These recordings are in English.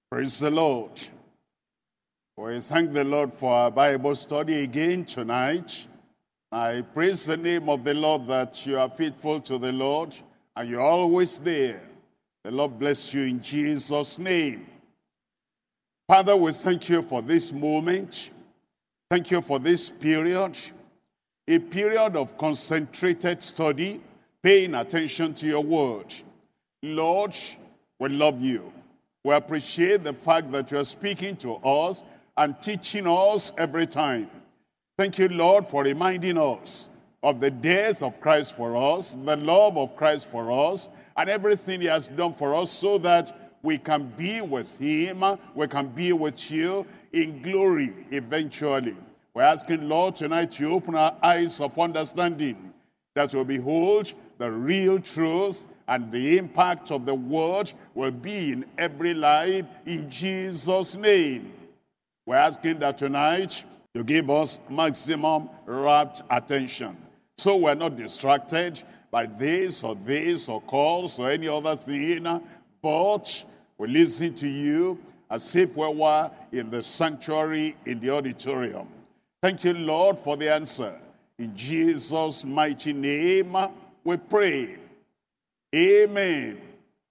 Praise the Lord. We thank the Lord for our Bible study again tonight. I praise the name of the Lord that you are faithful to the Lord and you're always there. The Lord bless you in Jesus' name. Father, we thank you for this moment. Thank you for this period. A period of concentrated study, paying attention to your word. Lord, we love you. We appreciate the fact that you are speaking to us and teaching us every time. Thank you, Lord, for reminding us of the death of Christ for us, the love of Christ for us, and everything he has done for us so that we can be with him, we can be with you in glory eventually. We're asking, Lord, tonight you open our eyes of understanding that we'll behold the real truth and the impact of the word will be in every life in Jesus' name. We're asking that tonight you give us maximum rapt attention. So we're not distracted by this or calls or any other thing, but we listen to you as if we were in the sanctuary, in the auditorium. Thank you, Lord, for the answer. In Jesus' mighty name, we pray. Amen.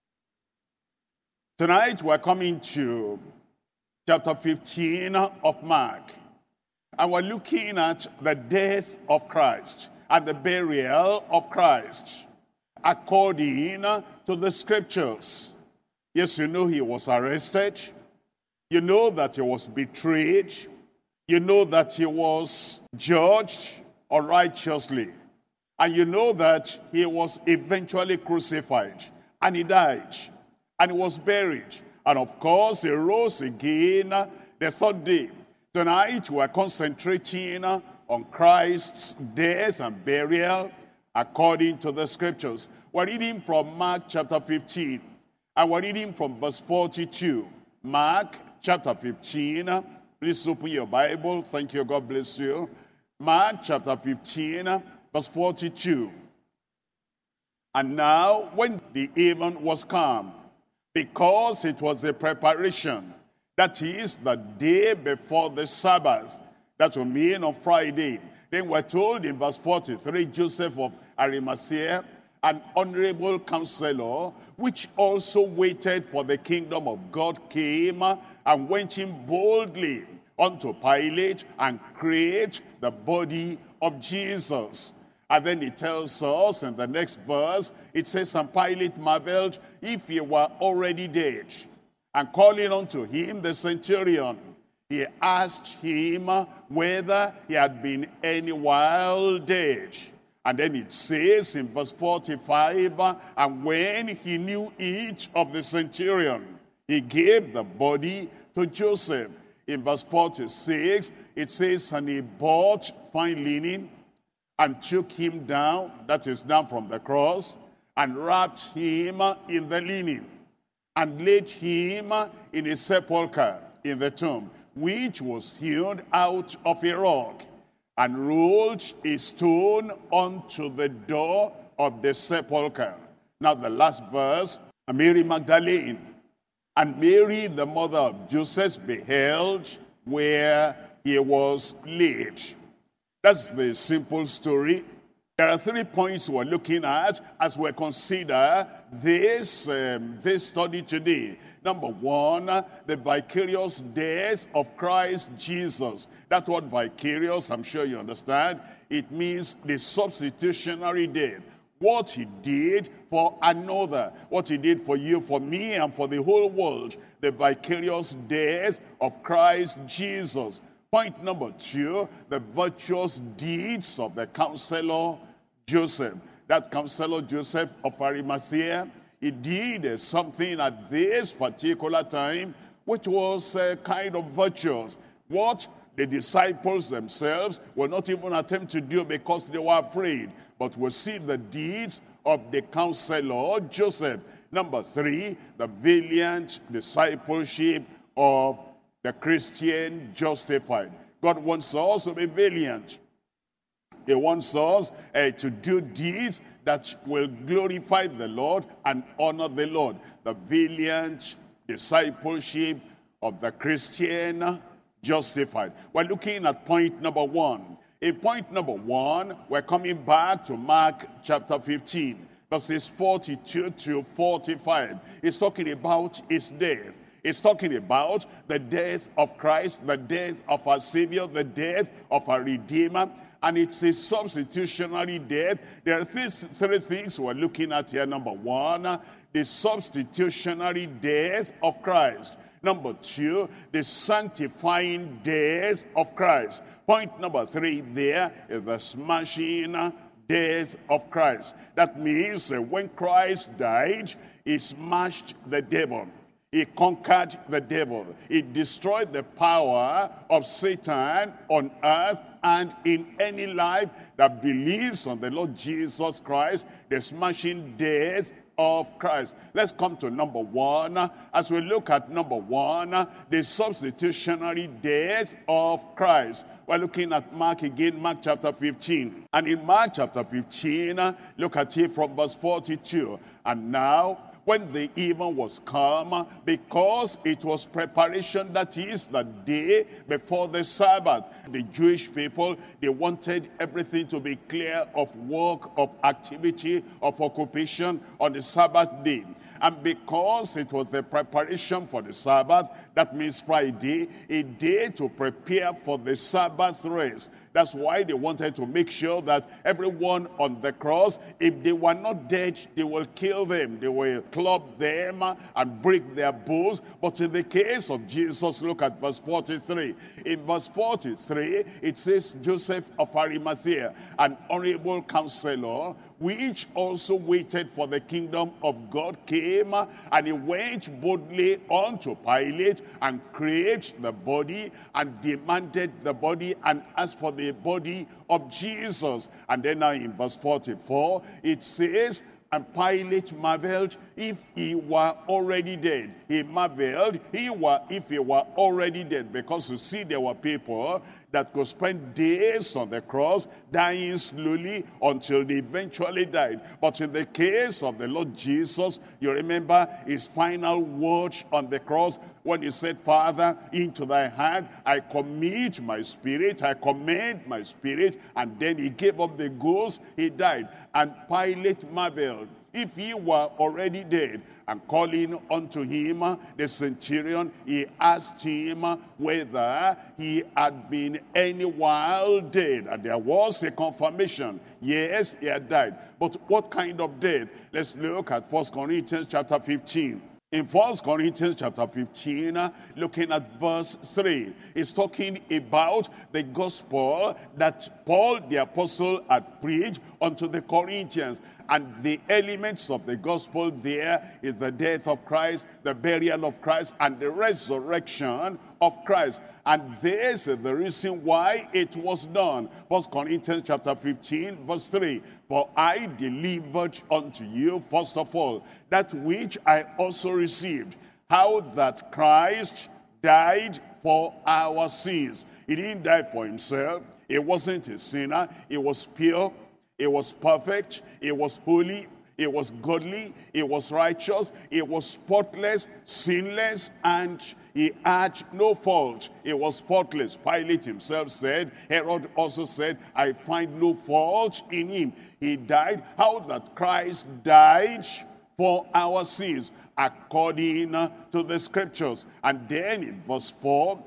Tonight we're coming to chapter 15 of Mark. And we're looking at the death of Christ and the burial of Christ according to the scriptures. Yes, you know he was arrested. You know that he was betrayed. You know that he was judged unrighteously. And you know that he was eventually crucified. And he died. And he was buried. And of course, he rose again the third day. Tonight, we're concentrating on Christ's death and burial according to the scriptures. We're reading from Mark chapter 15. And we're reading from verse 42. Mark chapter 15. Please open your Bible. Thank you. God bless you. Mark chapter 15. Verse 42. And now, when the even was come, because it was the preparation, that is the day before the Sabbath, that will mean on Friday. Then we're told in verse 43, Joseph of Arimathea, an honorable counselor, which also waited for the kingdom of God, came and went in boldly unto Pilate and craved the body of Jesus. And then it tells us in the next verse, it says, and Pilate marveled if he were already dead. And calling unto him the centurion, he asked him whether he had been any while dead. And then it says in verse 45, and when he knew each of the centurion, he gave the body to Joseph. In verse 46, it says, and he bought fine linen, and took him down, that is down from the cross, and wrapped him in the linen, and laid him in a sepulchre in the tomb, which was hewn out of a rock, and rolled a stone unto the door of the sepulchre. Now the last verse, and Mary Magdalene, and Mary the mother of Joseph beheld where he was laid. That's the simple story. There are 3 points we're looking at as we consider this study today. Number one, the vicarious death of Christ Jesus. That word vicarious, I'm sure you understand. It means the substitutionary death. What he did for another. What he did for you, for me, and for the whole world. The vicarious death of Christ Jesus. Point number 2, the virtuous deeds of the counselor Joseph. That counselor Joseph of Arimathea, he did something at this particular time which was kind of virtuous. What the disciples themselves will not even attempt to do because they were afraid. But we'll see the deeds of the counselor Joseph. Number 3, the valiant discipleship of the Christian justified. God wants us to be valiant. He wants us to do deeds that will glorify the Lord and honor the Lord. The valiant discipleship of the Christian justified. We're looking at point number 1. In point number 1, we're coming back to Mark chapter 15, verses 42 to 45. It's talking about his death. It's talking about the death of Christ, the death of our Savior, the death of our Redeemer. And it's a substitutionary death. There are three things we're looking at here. Number 1, the substitutionary death of Christ. Number 2, the sanctifying death of Christ. Point number 3 there is the smashing death of Christ. That means when Christ died, he smashed the devil. He conquered the devil. He destroyed the power of Satan on earth and in any life that believes on the Lord Jesus Christ, the smashing death of Christ. Let's come to number 1. As we look at number 1, the substitutionary death of Christ. We're looking at Mark again, Mark chapter 15. And in Mark chapter 15, look at it from verse 42. And now, when the even was come, because it was preparation, that is, the day before the Sabbath. The Jewish people, they wanted everything to be clear of work, of activity, of occupation on the Sabbath day. And because it was the preparation for the Sabbath, that means Friday, a day to prepare for the Sabbath rest. That's why they wanted to make sure that everyone on the cross, if they were not dead, they will kill them. They will club them and break their bones. But in the case of Jesus, look at verse 43. In verse 43, it says, Joseph of Arimathea, an honorable counselor, which also waited for the kingdom of God, came, and he went boldly unto Pilate and craved the body and demanded the body and asked for the body of Jesus. And then now in verse 44, it says, and Pilate marveled if he were already dead. He marveled if he were already dead. Because you see, there were people that could spend days on the cross, dying slowly until they eventually died. But in the case of the Lord Jesus, you remember his final word on the cross when he said, Father, into thy hand I commit my spirit, I commend my spirit. And then he gave up the ghost, he died. And Pilate marveled if he were already dead. And calling unto him the centurion, he asked him whether he had been any while dead. And there was a confirmation. Yes, he had died. But what kind of death? Let's look at 1 Corinthians chapter 15. In 1 Corinthians chapter 15, looking at verse 3, it's talking about the gospel that Paul the apostle had preached unto the Corinthians. And the elements of the gospel there is the death of Christ, the burial of Christ, and the resurrection of Christ. And this is the reason why it was done. 1 Corinthians chapter 15, verse 3. For I delivered unto you, first of all, that which I also received, how that Christ died for our sins. He didn't die for himself. He wasn't a sinner. He was pure. It was perfect, it was holy, it was godly, it was righteous, it was spotless, sinless, and he had no fault. It was faultless. Pilate himself said, Herod also said, I find no fault in him. He died. How that Christ died for our sins, according to the scriptures. And then in verse 4,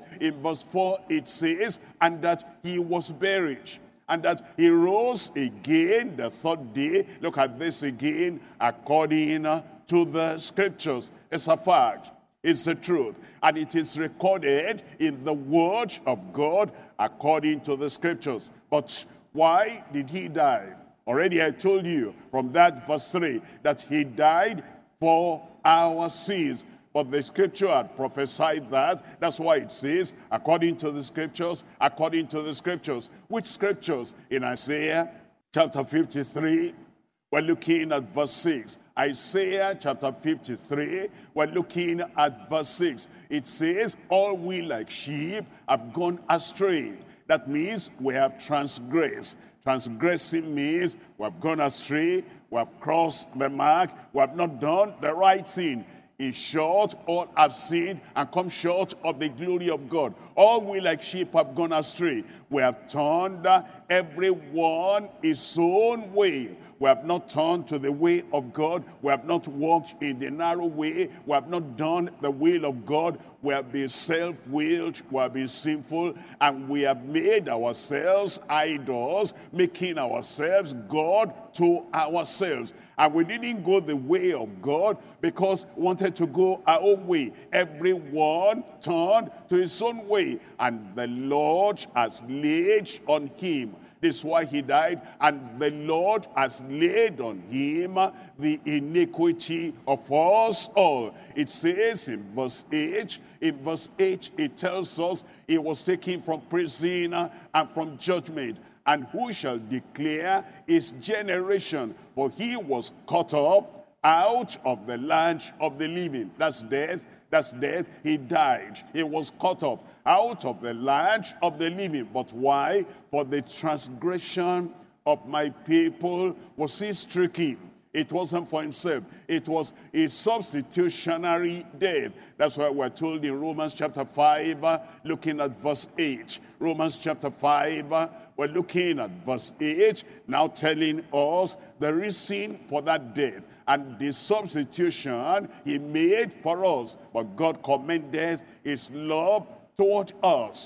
it says, and that he was buried. And that he rose again the third day. Look at this again, according to the scriptures. It's a fact. It's the truth. And it is recorded in the word of God according to the scriptures. But why did he die? Already I told you from that verse 3 that he died for our sins. But the scripture had prophesied that. That's why it says, according to the scriptures, according to the scriptures. Which scriptures? In Isaiah chapter 53, we're looking at verse 6. Isaiah chapter 53, we're looking at verse 6. It says, all we like sheep have gone astray. That means we have transgressed. Transgressing means we have gone astray, we have crossed the mark, we have not done the right thing. is short, all have sinned and come short of the glory of God. All we like sheep have gone astray. We have turned everyone his own way. We have not turned to the way of God. We have not walked in the narrow way. We have not done the will of God. We have been self-willed. We have been sinful. And we have made ourselves idols, making ourselves God to ourselves. And we didn't go the way of God because we wanted to go our own way. Everyone turned to his own way. And the Lord has laid on him. This is why he died. And the Lord has laid on him the iniquity of us all. It says in verse 8, it tells us he was taken from prison and from judgment. And who shall declare his generation? For he was cut off out of the land of the living. That's death. That's death. He died. He was cut off out of the land of the living. But why? For the transgression of my people was he stricken. It wasn't for himself. It was a substitutionary death. That's why we're told in Romans chapter 5, looking at verse 8. Romans chapter 5, we're looking at verse 8, now telling us the reason for that death and the substitution he made for us. But God commended his love toward us,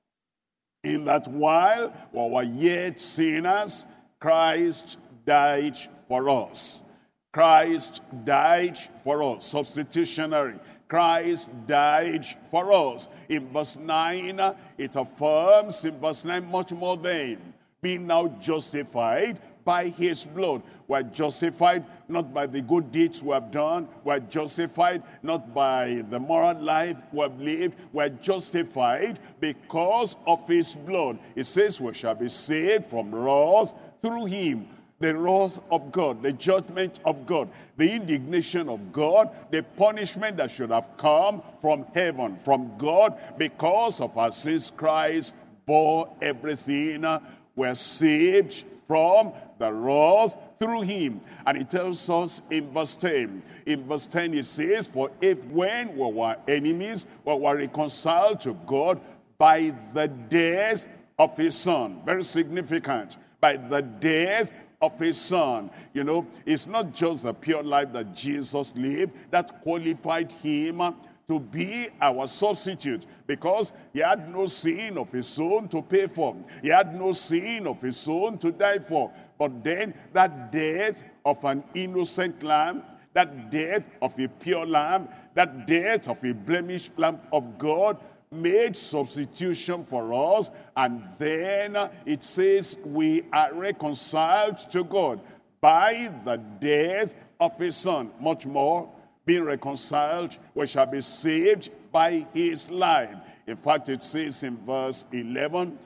in that while we were yet sinners, Christ died for us. Christ died for us. Substitutionary. Christ died for us. In verse 9, it affirms in verse 9, much more than being now justified by his blood. We're justified not by the good deeds we have done. We're justified not by the moral life we have lived. We're justified because of his blood. It says we shall be saved from wrath through him. The wrath of God, the judgment of God, the indignation of God, the punishment that should have come from heaven, from God, because of our sins. Christ bore everything. We're saved from the wrath through him. And it tells us in verse 10. In verse 10 it says, for if when we were enemies, we were reconciled to God by the death of his son. Very significant. By the death of his son. You know, it's not just the pure life that Jesus lived that qualified him to be our substitute, because he had no sin of his own to pay for. He had no sin of his own to die for. But then that death of an innocent lamb, that death of a pure lamb, that death of a blemished lamb of God made substitution for us. And then it says we are reconciled to God by the death of his son. Much more, being reconciled, we shall be saved by his life. In fact, it says in verse 11,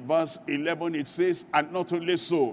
it says, and not only so,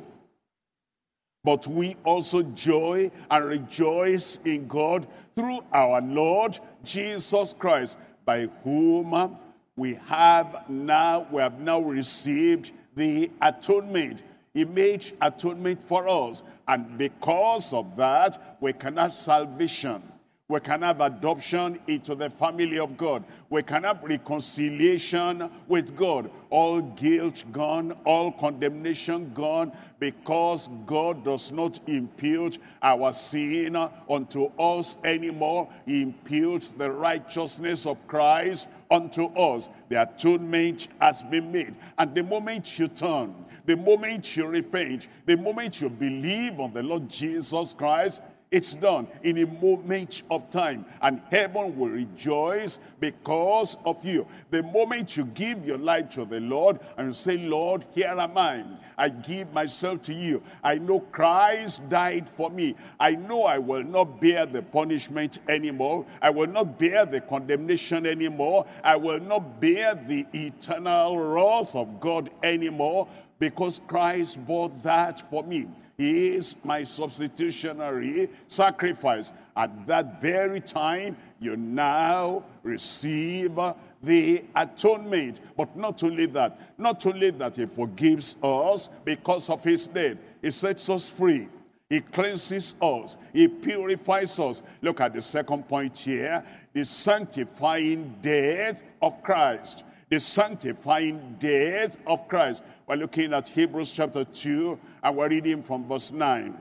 but we also joy and rejoice in God through our Lord Jesus Christ, by whom we have now received the atonement. He made atonement for us. And because of that, we can have salvation. We can have adoption into the family of God. We can have reconciliation with God. All guilt gone, all condemnation gone, because God does not impute our sin unto us anymore. He imputes the righteousness of Christ unto us. The atonement has been made. And the moment you turn, the moment you repent, the moment you believe on the Lord Jesus Christ, it's done in a moment of time, and heaven will rejoice because of you. The moment you give your life to the Lord and you say, Lord, here am I give myself to you. I know Christ died for me. I know I will not bear the punishment anymore. I will not bear the condemnation anymore. I will not bear the eternal wrath of God anymore, because Christ bore that for me. He is my substitutionary sacrifice. At that very time, you now receive the atonement. But not only that he forgives us because of his death. He sets us free. He cleanses us. He purifies us. Look at the second point here. The sanctifying death of Christ. The sanctifying death of Christ. We're looking at Hebrews chapter 2, and we're reading from verse 9.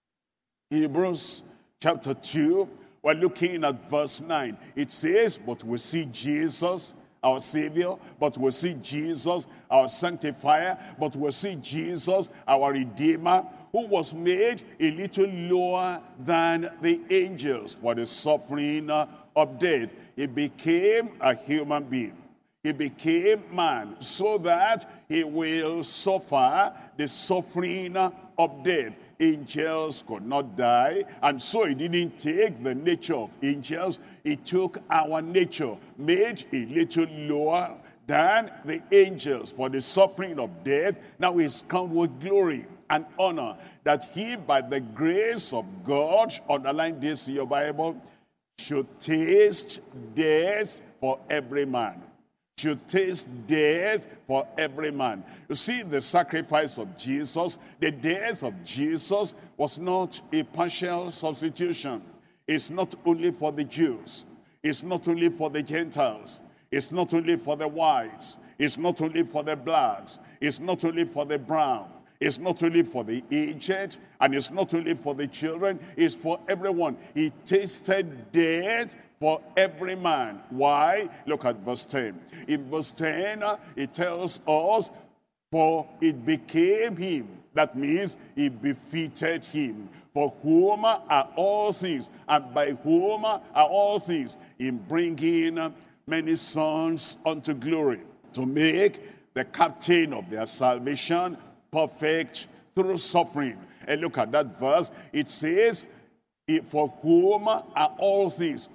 Hebrews chapter 2, we're looking at verse 9. It says, but we see Jesus, our Savior, but we see Jesus, our Sanctifier, but we see Jesus, our Redeemer, who was made a little lower than the angels for the suffering of death. He became a human being. He became man so that he will suffer the suffering of death. Angels could not die, and so he didn't take the nature of angels. He took our nature, made a little lower than the angels for the suffering of death. Now he is crowned with glory and honor, that he, by the grace of God, underline this in your Bible, should taste death for every man. Should taste death for every man. You see, the sacrifice of Jesus, the death of Jesus was not a partial substitution. It's not only for the Jews. It's not only for the Gentiles. It's not only for the whites. It's not only for the blacks. It's not only for the brown. It's not only for the aged, and it's not only for the children. It's for everyone. He tasted death for every man. Why? Look at verse 10. In verse 10, it tells us, for it became him. That means it befitted him. For whom are all things, and by whom are all things, in bringing many sons unto glory, to make the captain of their salvation perfect through suffering. And look at that verse. It says, for whom are all things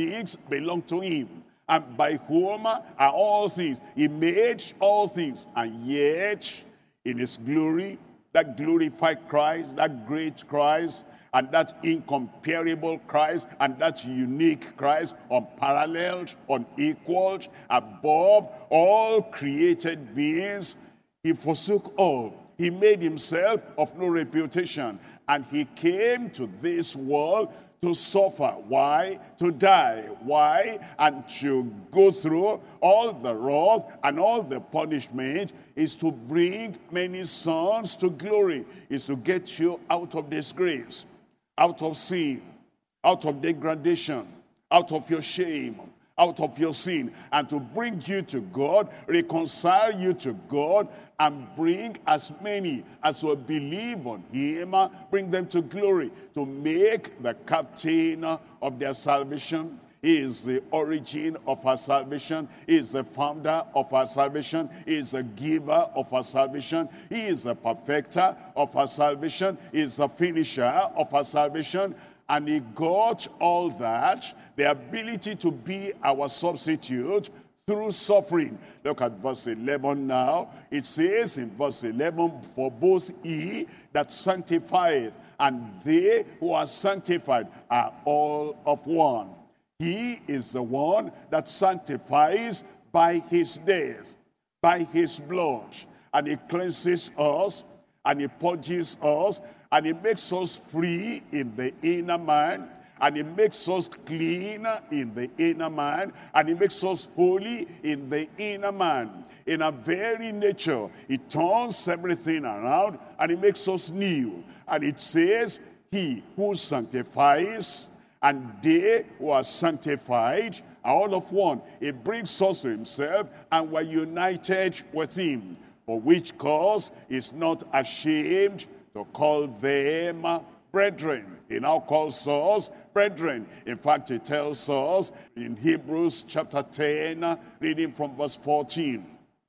belong to him, and by whom are all things. He made all things, and yet in his glory, that glorified Christ, that great Christ, and that incomparable Christ, and that unique Christ, unparalleled, unequaled, above all created beings, he forsook all. He made himself of no reputation, and he came to this world to suffer. Why? To die. Why? And to go through all the wrath and all the punishment is to bring many sons to glory, is to get you out of disgrace, out of sin, out of degradation, out of your shame, out of your sin, and to bring you to God, reconcile you to God, and bring as many as will believe on him, bring them to glory, to make the captain of their salvation. He is the origin of our salvation. He is the founder of our salvation. He is the giver of our salvation. He is the perfecter of our salvation. He is the finisher of our salvation. And he got all that, the ability to be our substitute, through suffering. Look at verse 11 now. It says in verse 11, for both he that sanctifieth and they who are sanctified are all of one. He is the one that sanctifies by his death, by his blood. And he cleanses us, and he purges us, and he makes us free in the inner man, and he makes us clean in the inner man, and he makes us holy in the inner man. In our very nature, he turns everything around, and he makes us new. And it says, he who sanctifies and they who are sanctified are all of one. He brings us to himself, and we're united with him, for which cause is not ashamed to call them brethren. He now calls us brethren. In fact, he tells us in Hebrews chapter 10, reading from verse 14.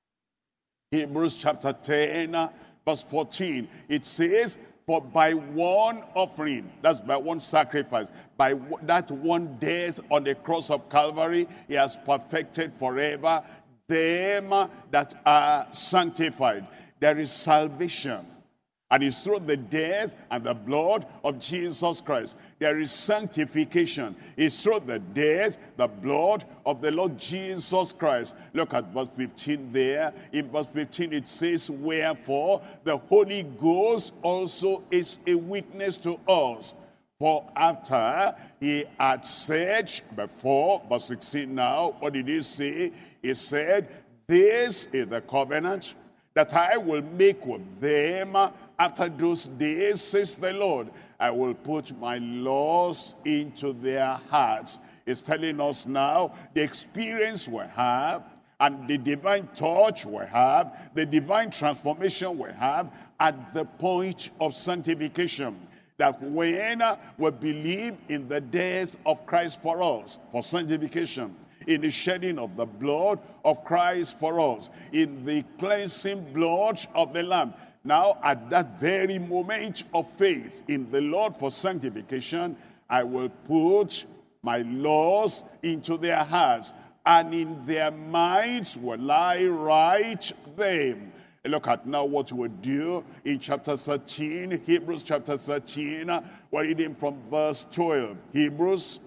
Hebrews chapter 10, verse 14. It says, for by one offering, that's by one sacrifice, by that one death on the cross of Calvary, he has perfected forever them that are sanctified. There is salvation And it's through the death and the blood of Jesus Christ. There is sanctification. It's through the death, the blood of the Lord Jesus Christ. Look at verse 15 there. In verse 15 it says, wherefore the Holy Ghost also is a witness to us. For after he had said before, verse 16 now, what did he say? He said, this is the covenant that I will make with them after those days, says the Lord. I will put my laws into their hearts. It's telling us now the experience we have and the divine touch we have, the divine transformation we have at the point of sanctification. That when we believe in the death of Christ for us, for sanctification, in the shedding of the blood of Christ for us, in the cleansing blood of the Lamb. Now, at that very moment of faith in the Lord for sanctification, I will put my laws into their hearts, and in their minds will I write them. Look at now what we do in chapter 13, Hebrews chapter 13. We're reading from verse 12. Hebrews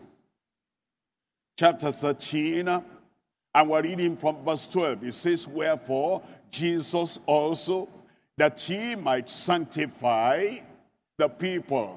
chapter 13, and we're reading from verse 12. It says, wherefore Jesus also, that he might sanctify the people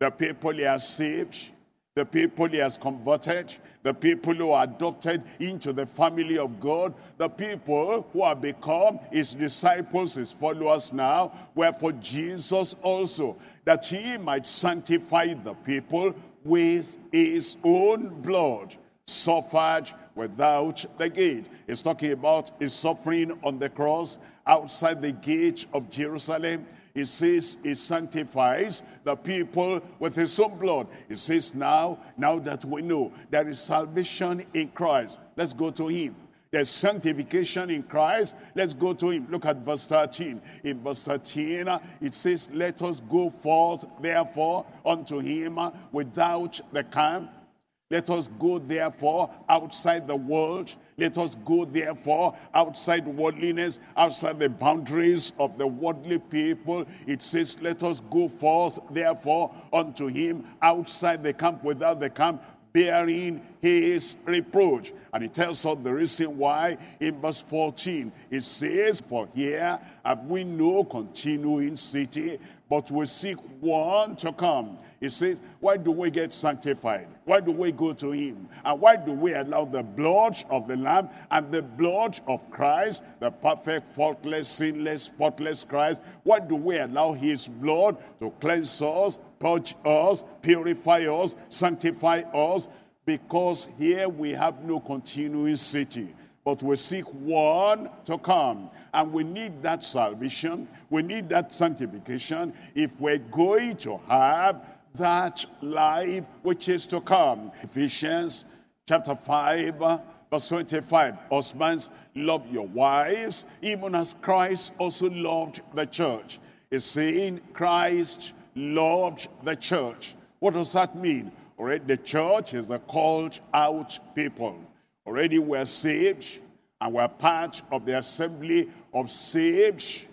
he has saved, the people he has converted, the people who are adopted into the family of God, the people who have become his disciples, his followers now. Wherefore Jesus also, that he might sanctify the people with his own blood, suffered without the gate. It's talking about his suffering on the cross outside the gate of Jerusalem. It says he sanctifies the people with his own blood. It says now that we know there is salvation in Christ, let's go to him. There's sanctification in Christ, let's go to him. Look at verse 13. In verse 13 it says, let us go forth therefore unto him without the camp. Let us go therefore outside the world. Let us go therefore outside worldliness, outside the boundaries of the worldly people. It says, let us go forth therefore unto him outside the camp, without the camp, bearing his reproach. And it tells us the reason why in verse 14. It says, for here have we no continuing city, but we seek one to come. It says, why do we get sanctified? Why do we go to him? And why do we allow the blood of the Lamb and the blood of Christ, the perfect, faultless, sinless, spotless Christ, why do we allow his blood to cleanse us, purge us, purify us, sanctify us? Because here we have no continuing city, but we seek one to come. And we need that salvation, we need that sanctification if we're going to have that life which is to come. Ephesians chapter 5, verse 25. Husbands, love your wives, even as Christ also loved the church. It's saying Christ loved the church. What does that mean? Already the church is a called out people. Already we're saved, and we're part of the assembly of saved,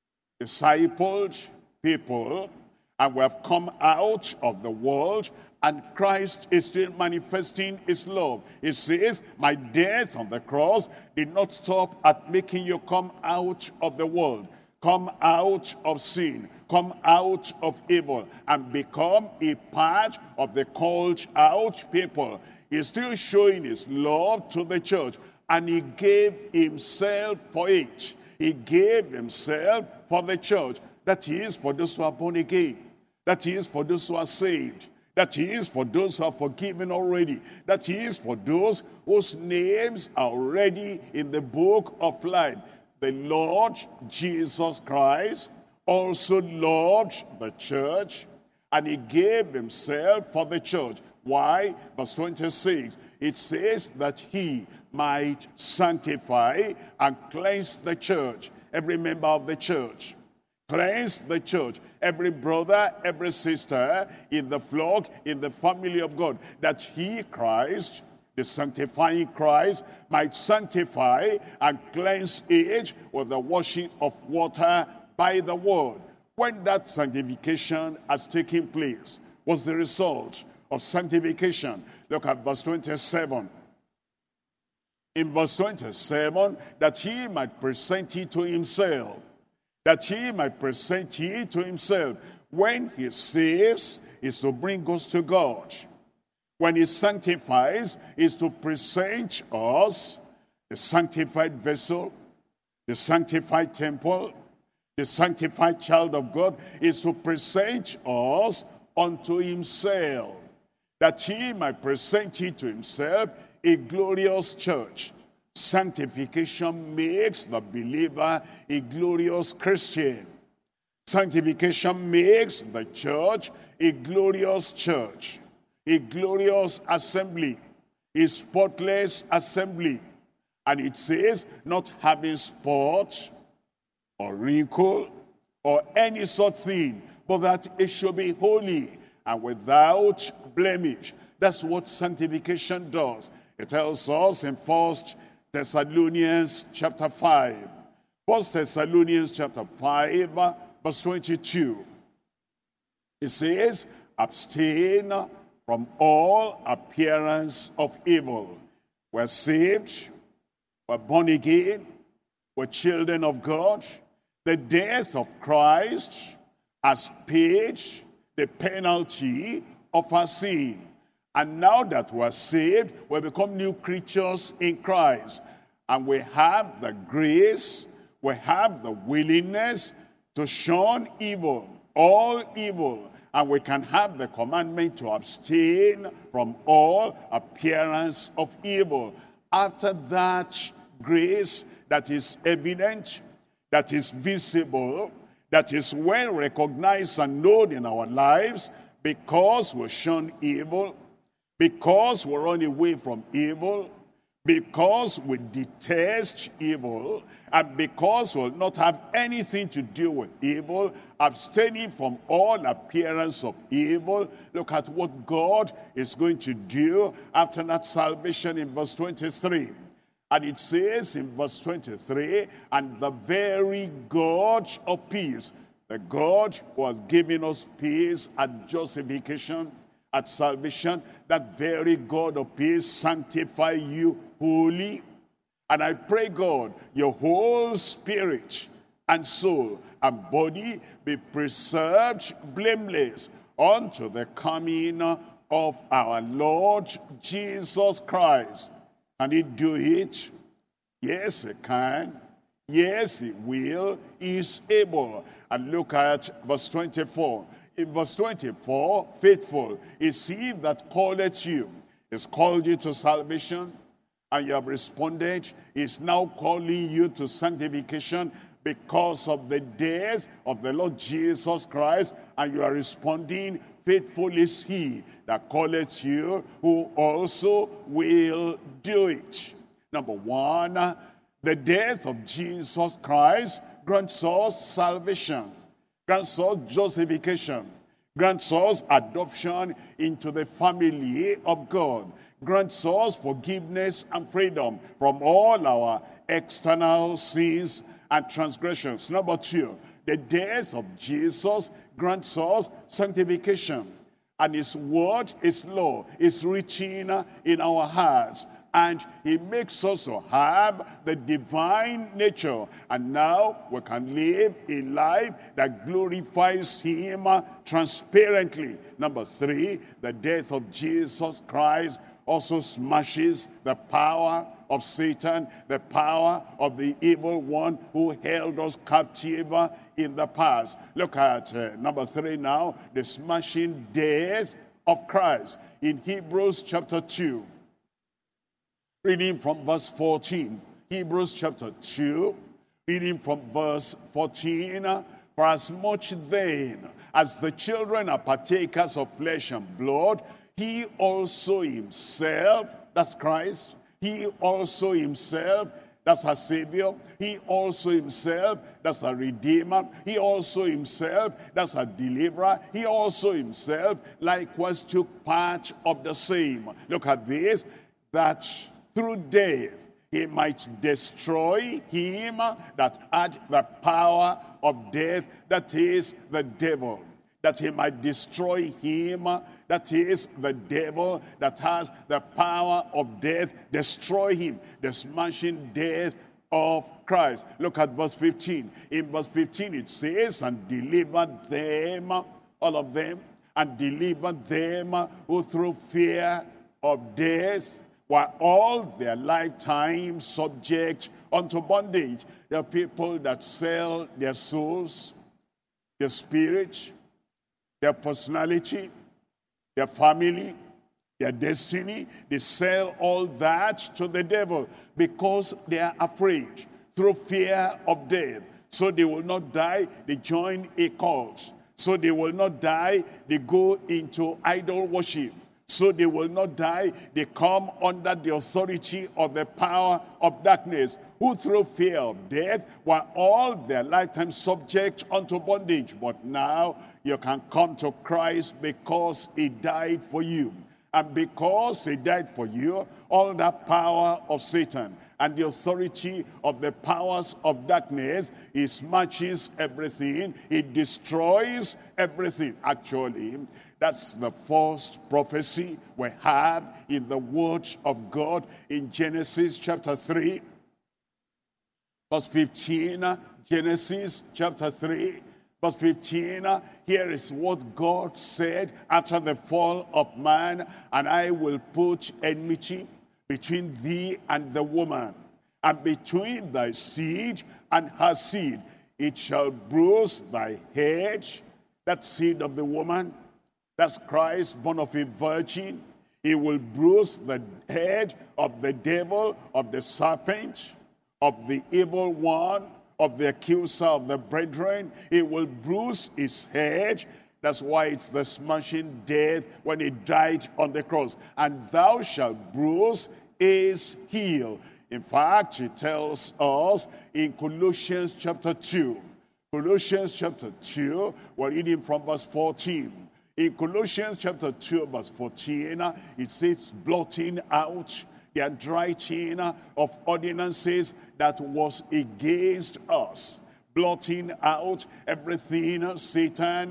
discipled people, and we have come out of the world, and Christ is still manifesting his love. It says, my death on the cross did not stop at making you come out of the world, come out of sin, come out of evil, and become a part of the called out people. He's still showing his love to the church, and he gave himself for it. He gave himself for the church. That he is for those who are born again. That he is for those who are saved. That he is for those who are forgiven already. That he is for those whose names are already in the book of life. The Lord Jesus Christ also loved the church, and he gave himself for the church. Why? Verse 26, it says that he might sanctify and cleanse the church, every member of the church. Cleanse the church, every brother, every sister in the flock, in the family of God, that he, Christ, the sanctifying Christ, might sanctify and cleanse it with the washing of water by the word. When that sanctification has taken place, what's the result of sanctification? Look at verse 27. In verse 27, that he might present it to himself. That he might present it to himself. When he saves, is to bring us to God. When he sanctifies, is to present us, the sanctified vessel, the sanctified temple, the sanctified child of God, is to present us unto himself, that he might present it to himself a glorious church. Sanctification makes the believer a glorious Christian. Sanctification makes the church a glorious church, a glorious assembly, a spotless assembly. And it says, not having spot or wrinkle or any such thing, but that it should be holy and without blemish. That's what sanctification does. It tells us in 1 Thessalonians chapter 5. 1 Thessalonians chapter 5, verse 22. It says, abstain from all appearance of evil. We're saved, we're born again, we're children of God. The death of Christ has paid the penalty of our sin. And now that we're saved, we become new creatures in Christ. And we have the grace, we have the willingness to shun evil, all evil. And we can have the commandment to abstain from all appearance of evil. After that grace that is evident, that is visible, that is well recognized and known in our lives, because we shun evil, because we run away from evil, because we detest evil, and because we'll not have anything to do with evil, abstaining from all appearance of evil. Look at what God is going to do after that salvation in verse 23. And it says in verse 23, and the very God of peace, the God who has given us peace at justification, at salvation, that very God of peace sanctify you wholly. And I pray, God, your whole spirit and soul and body be preserved blameless unto the coming of our Lord Jesus Christ. Can he do it? Yes, he can. Yes, he will. He is able. And look at verse 24. In verse 24, faithful is he that calleth you. He's called you to salvation, and you have responded. He's now calling you to sanctification because of the death of the Lord Jesus Christ, and you are responding. Faithful is he that calleth you, who also will do it. Number one, the death of Jesus Christ grants us salvation, grants us justification, grants us adoption into the family of God, grants us forgiveness and freedom from all our external sins and transgressions. Number two, the death of Jesus grants us sanctification. And his word, his law, is reaching in our hearts. And he makes us to have the divine nature. And now we can live a life that glorifies him transparently. Number three, the death of Jesus Christ also smashes the power of Satan, the power of the evil one who held us captive in the past. Look at number three now, the smashing death of Christ. In Hebrews chapter 2, reading from verse 14. Hebrews chapter 2, reading from verse 14. For as much then as the children are partakers of flesh and blood, he also himself, that's Christ, he also himself, that's our Savior, he also himself, that's our Redeemer, he also himself, that's our Deliverer, he also himself likewise took part of the same. Look at this, that through death he might destroy him that had the power of death, that is the devil. That he might destroy him, that is the devil, that has the power of death, destroy him, the smashing death of Christ. Look at verse 15. In verse 15 it says, and delivered them, all of them, and delivered them who through fear of death were all their lifetime subject unto bondage. There are people that sell their souls, their spirit, their personality, their family, their destiny. They sell all that to the devil because they are afraid through fear of death. So they will not die, they join a cult. So they will not die, they go into idol worship. So they will not die, they come under the authority of the power of darkness, who through fear of death were all their lifetime subject unto bondage. But now you can come to Christ because he died for you. And because he died for you, all that power of Satan and the authority of the powers of darkness, he smashes everything, he destroys everything. Actually, that's the first prophecy we have in the Word of God in Genesis chapter 3, verse 15. Genesis chapter 3, verse 15. Here is what God said after the fall of man. And I will put enmity between thee and the woman, and between thy seed and her seed. It shall bruise thy head, that seed of the woman. That's Christ, born of a virgin. He will bruise the head of the devil, of the serpent, of the evil one, of the accuser of the brethren. He will bruise his head. That's why it's the smashing death when he died on the cross. And thou shalt bruise his heel. In fact, he tells us in Colossians chapter 2. Colossians chapter 2, we're reading from verse 14. In Colossians chapter 2, verse 14, it says, blotting out the handwriting of ordinances that was against us. Blotting out everything Satan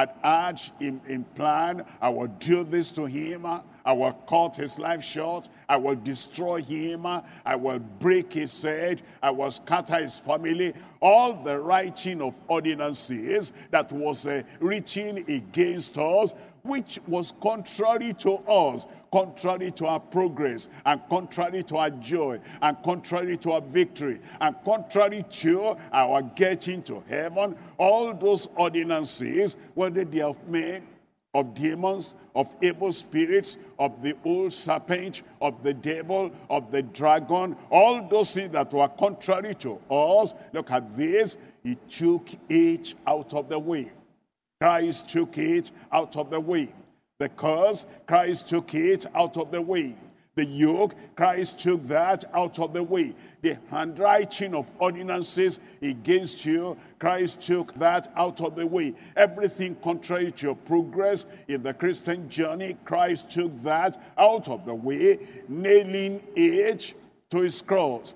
had in plan. I will do this to him. I will cut his life short. I will destroy him. I will break his head. I will scatter his family. All the writing of ordinances that was written against us, which was contrary to us, contrary to our progress, and contrary to our joy, and contrary to our victory, and contrary to our getting to heaven. All those ordinances, whether they are men, of demons, of evil spirits, of the old serpent, of the devil, of the dragon, all those things that were contrary to us, look at this, he took it out of the way. Christ took it out of the way. The curse, Christ took it out of the way. The yoke, Christ took that out of the way. The handwriting of ordinances against you, Christ took that out of the way. Everything contrary to your progress in the Christian journey, Christ took that out of the way, nailing it to his cross.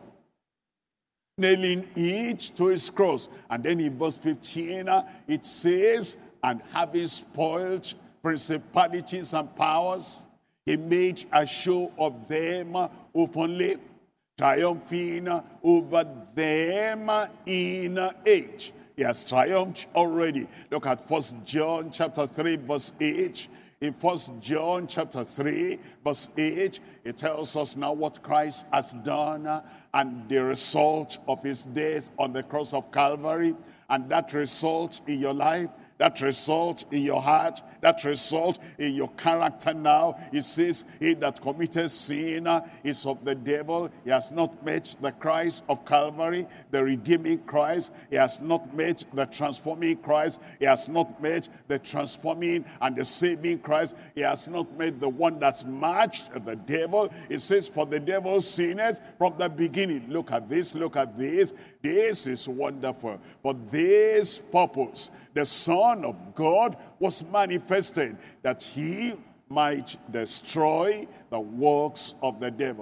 Nailing it to his cross. And then in verse 15, it says, and having spoiled principalities and powers, he made a show of them openly, triumphing over them in age. He has triumphed already. Look at 1 John chapter 3 verse 8. In 1 John chapter 3 verse 8, it tells us now what Christ has done and the result of his death on the cross of Calvary. And that result in your life, that result in your heart, that result in your character now. It says, he that committed sin is of the devil. He has not met the Christ of Calvary, the redeeming Christ. He has not met the transforming Christ. He has not met the transforming and the saving Christ. He has not met the one that's matched the devil. It says, for the devil sinneth from the beginning. Look at this, look at this. This is wonderful. For this purpose, the Son of God was manifested, that he might destroy the works of the devil.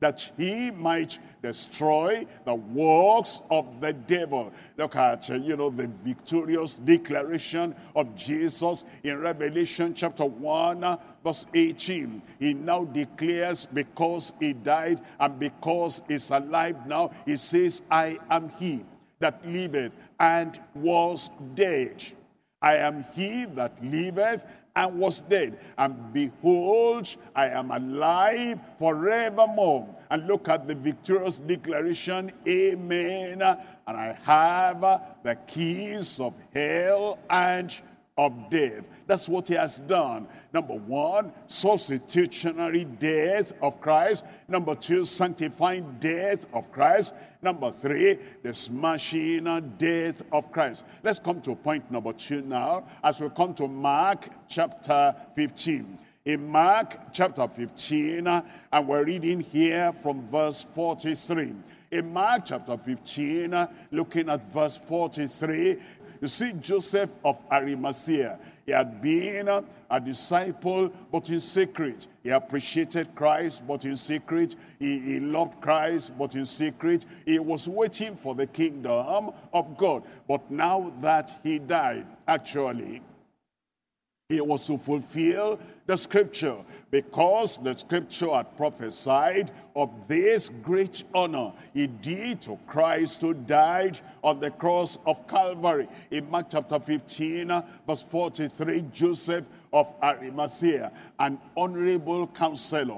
that he might destroy the works of the devil. Look at, the victorious declaration of Jesus in Revelation chapter 1, verse 18. He now declares, because he died and because he's alive now, he says, I am he that liveth and was dead. I am he that liveth and was dead, and behold, I am alive forevermore. And look at the victorious declaration, amen, and I have the keys of hell and of death. That's what he has done. Number one, substitutionary death of Christ. Number two, sanctifying death of Christ. Number three, the smashing death of Christ. Let's come to point number two now, as we come to Mark chapter 15. In Mark chapter 15, and we're reading here from verse 43. In Mark chapter 15, looking at verse 43, you see Joseph of Arimathea. He had been a disciple, but in secret. He appreciated Christ, but in secret. He loved Christ, but in secret. He was waiting for the kingdom of God. But now that he died, actually, he was to fulfill the scripture, because the scripture had prophesied of this great honor he did to Christ who died on the cross of Calvary. In Mark chapter 15, verse 43, Joseph of Arimathea, an honorable counselor,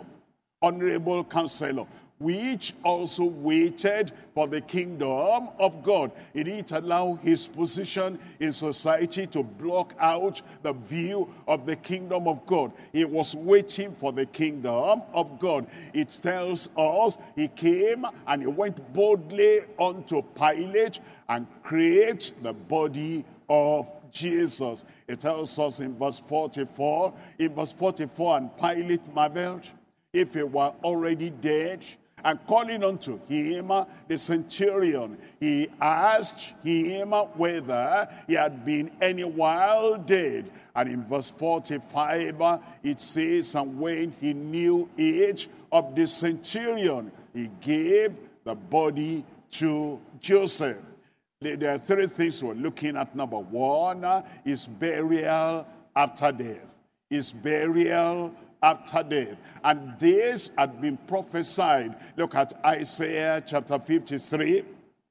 which also waited for the kingdom of God. He didn't allow his position in society to block out the view of the kingdom of God. He was waiting for the kingdom of God. It tells us he came and he went boldly unto Pilate and craved the body of Jesus. It tells us in verse 44, and Pilate marveled if he were already dead, and calling unto him the centurion, he asked him whether he had been any while dead. And in verse 45, it says, and when he knew it of the centurion, he gave the body to Joseph. There are three things we're looking at. Number one is burial after death. Is burial after death. And this had been prophesied. Look at Isaiah chapter 53,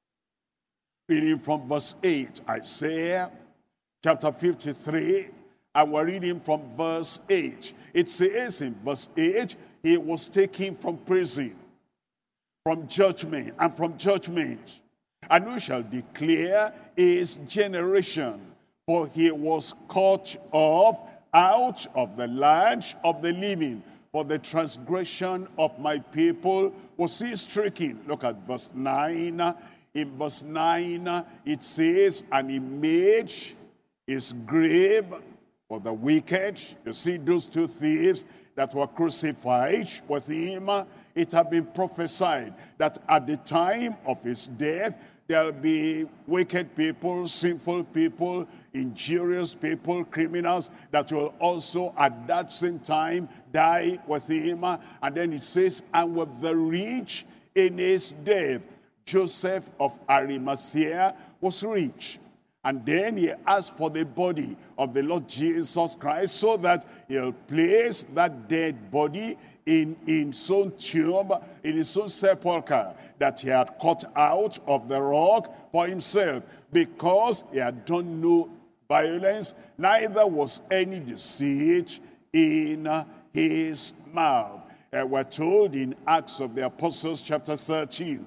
reading from verse 8. Isaiah chapter 53, and we're reading from verse 8. It says in verse 8, he was taken from prison, from judgment, and from judgment. And who shall declare his generation? For he was cut off out of the land of the living. For the transgression of my people was he stricken. Look at verse 9. In verse 9 it says, and he made his grave for the wicked. You see those two thieves that were crucified with him. It had been prophesied that at the time of his death, there'll be wicked people, sinful people, injurious people, criminals that will also at that same time die with him. And then it says, and with the rich in his death. Joseph of Arimathea was rich. And then he asked for the body of the Lord Jesus Christ so that he'll place that dead body in his own tomb, in his own sepulcher that he had cut out of the rock for himself, because he had done no violence, neither was any deceit in his mouth. We're told in Acts of the Apostles chapter 13.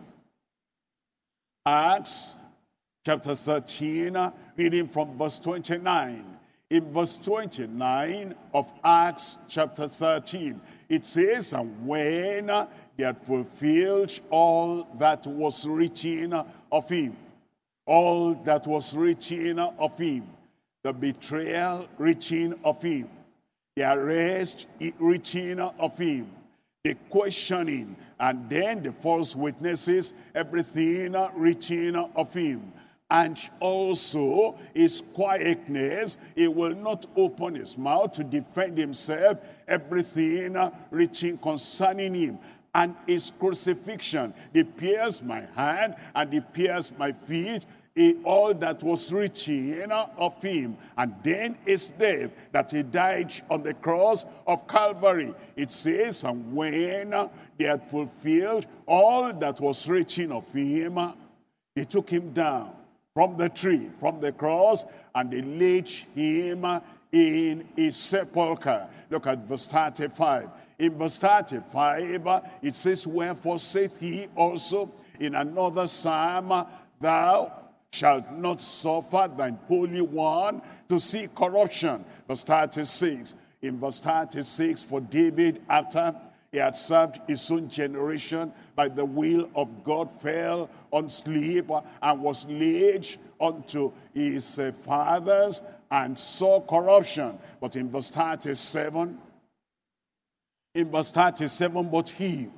Acts chapter 13, reading from verse 29. In verse 29 of Acts chapter 13, it says, and when they had fulfilled all that was written of him, all that was written of him, the betrayal written of him, the arrest written of him, the questioning, and then the false witnesses, everything written of him. And also his quietness, he will not open his mouth to defend himself, everything written concerning him. and his crucifixion. They pierced my hand and they pierced my feet. All that was written of him, and then his death, that he died on the cross of Calvary. It says, and when they had fulfilled all that was written of him, they took him down from the tree, from the cross, and they laid him in a sepulcher. Look at verse 35. In verse 35, it says, wherefore saith he also in another psalm, thou shalt not suffer thine Holy One to see corruption. Verse 36. In verse 36, for David, after he had served his own generation by the will of God, fell on sleep and was laid unto his fathers and saw corruption. But in verse 37, but he,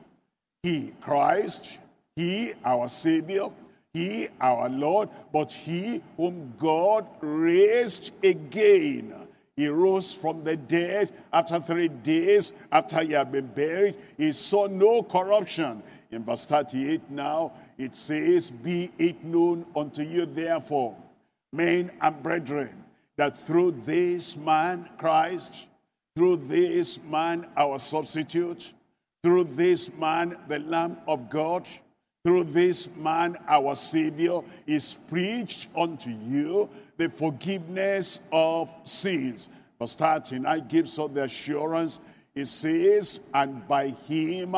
Christ, he, our Savior, he, our Lord, but he whom God raised again. He rose from the dead after 3 days, after he had been buried. He saw no corruption. In verse 38 now, it says, be it known unto you therefore, men and brethren, that through this man, Christ, through this man, our substitute, through this man, the Lamb of God, through this man, our Savior, is preached unto you the forgiveness of sins. Verse 39 gives us the assurance. It says, and by him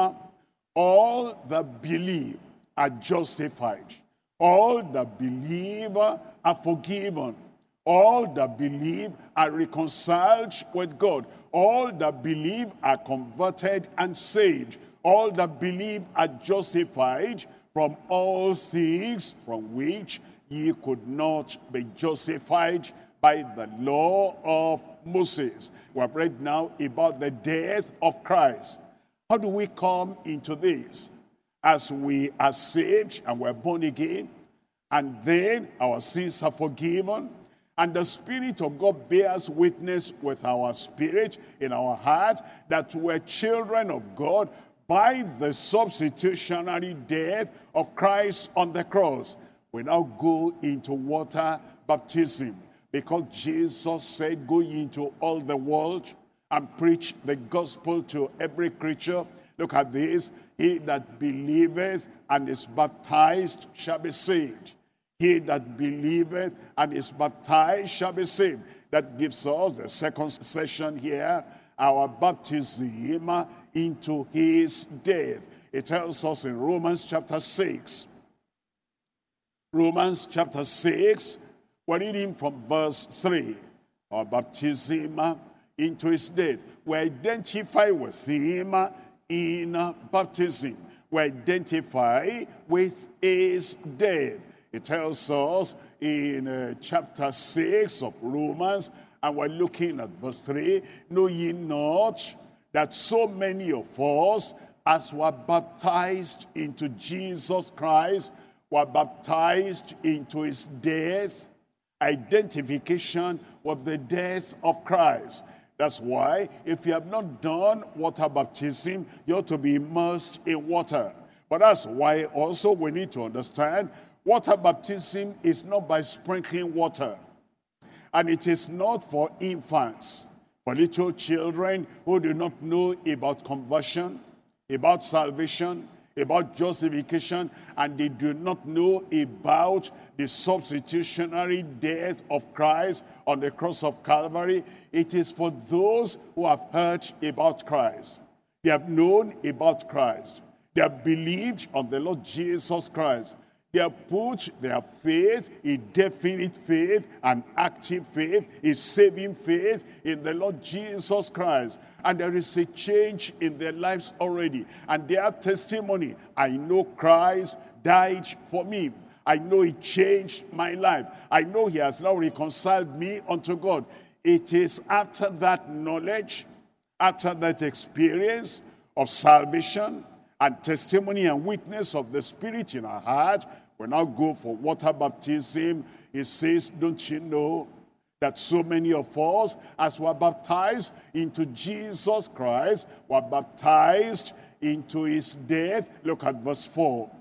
all that believe are justified. All that believe are forgiven. All that believe are reconciled with God. All that believe are converted and saved. All that believe are justified from all things from which ye could not be justified by the law of Moses. We have read now about the death of Christ. How do we come into this? As we are saved and we're born again, and then our sins are forgiven, and the Spirit of God bears witness with our spirit in our heart that we're children of God by the substitutionary death of Christ on the cross. We now go into water baptism because Jesus said, go ye into all the world and preach the gospel to every creature. Look at this. He that believeth and is baptized shall be saved. He that believeth and is baptized shall be saved. That gives us the second session here, our baptism into his death. It tells us in Romans chapter 6. Romans chapter 6, we're reading from verse 3. Our baptism into his death. We identify with him in baptism. We identify with his death. It tells us in chapter 6 of Romans, and we're looking at verse 3, know ye not that so many of us as were baptized into Jesus Christ were baptized into his death? Identification with the death of Christ. That's why if you have not done water baptism, you ought to be immersed in water. But that's why also we need to understand water baptism is not by sprinkling water. And it is not for infants, for little children who do not know about conversion, about salvation, about justification, and they do not know about the substitutionary death of Christ on the cross of Calvary. It is for those who have heard about Christ. They have known about Christ. They have believed on the Lord Jesus Christ. They have put their faith, a definite faith, an active faith, a saving faith in the Lord Jesus Christ. And there is a change in their lives already. And their testimony, I know Christ died for me. I know he changed my life. I know he has now reconciled me unto God. It is after that knowledge, after that experience of salvation and testimony and witness of the Spirit in our heart, we now go for water baptism. It says, don't you know that so many of us, as were baptized into Jesus Christ, were baptized into his death. Look at verse 4.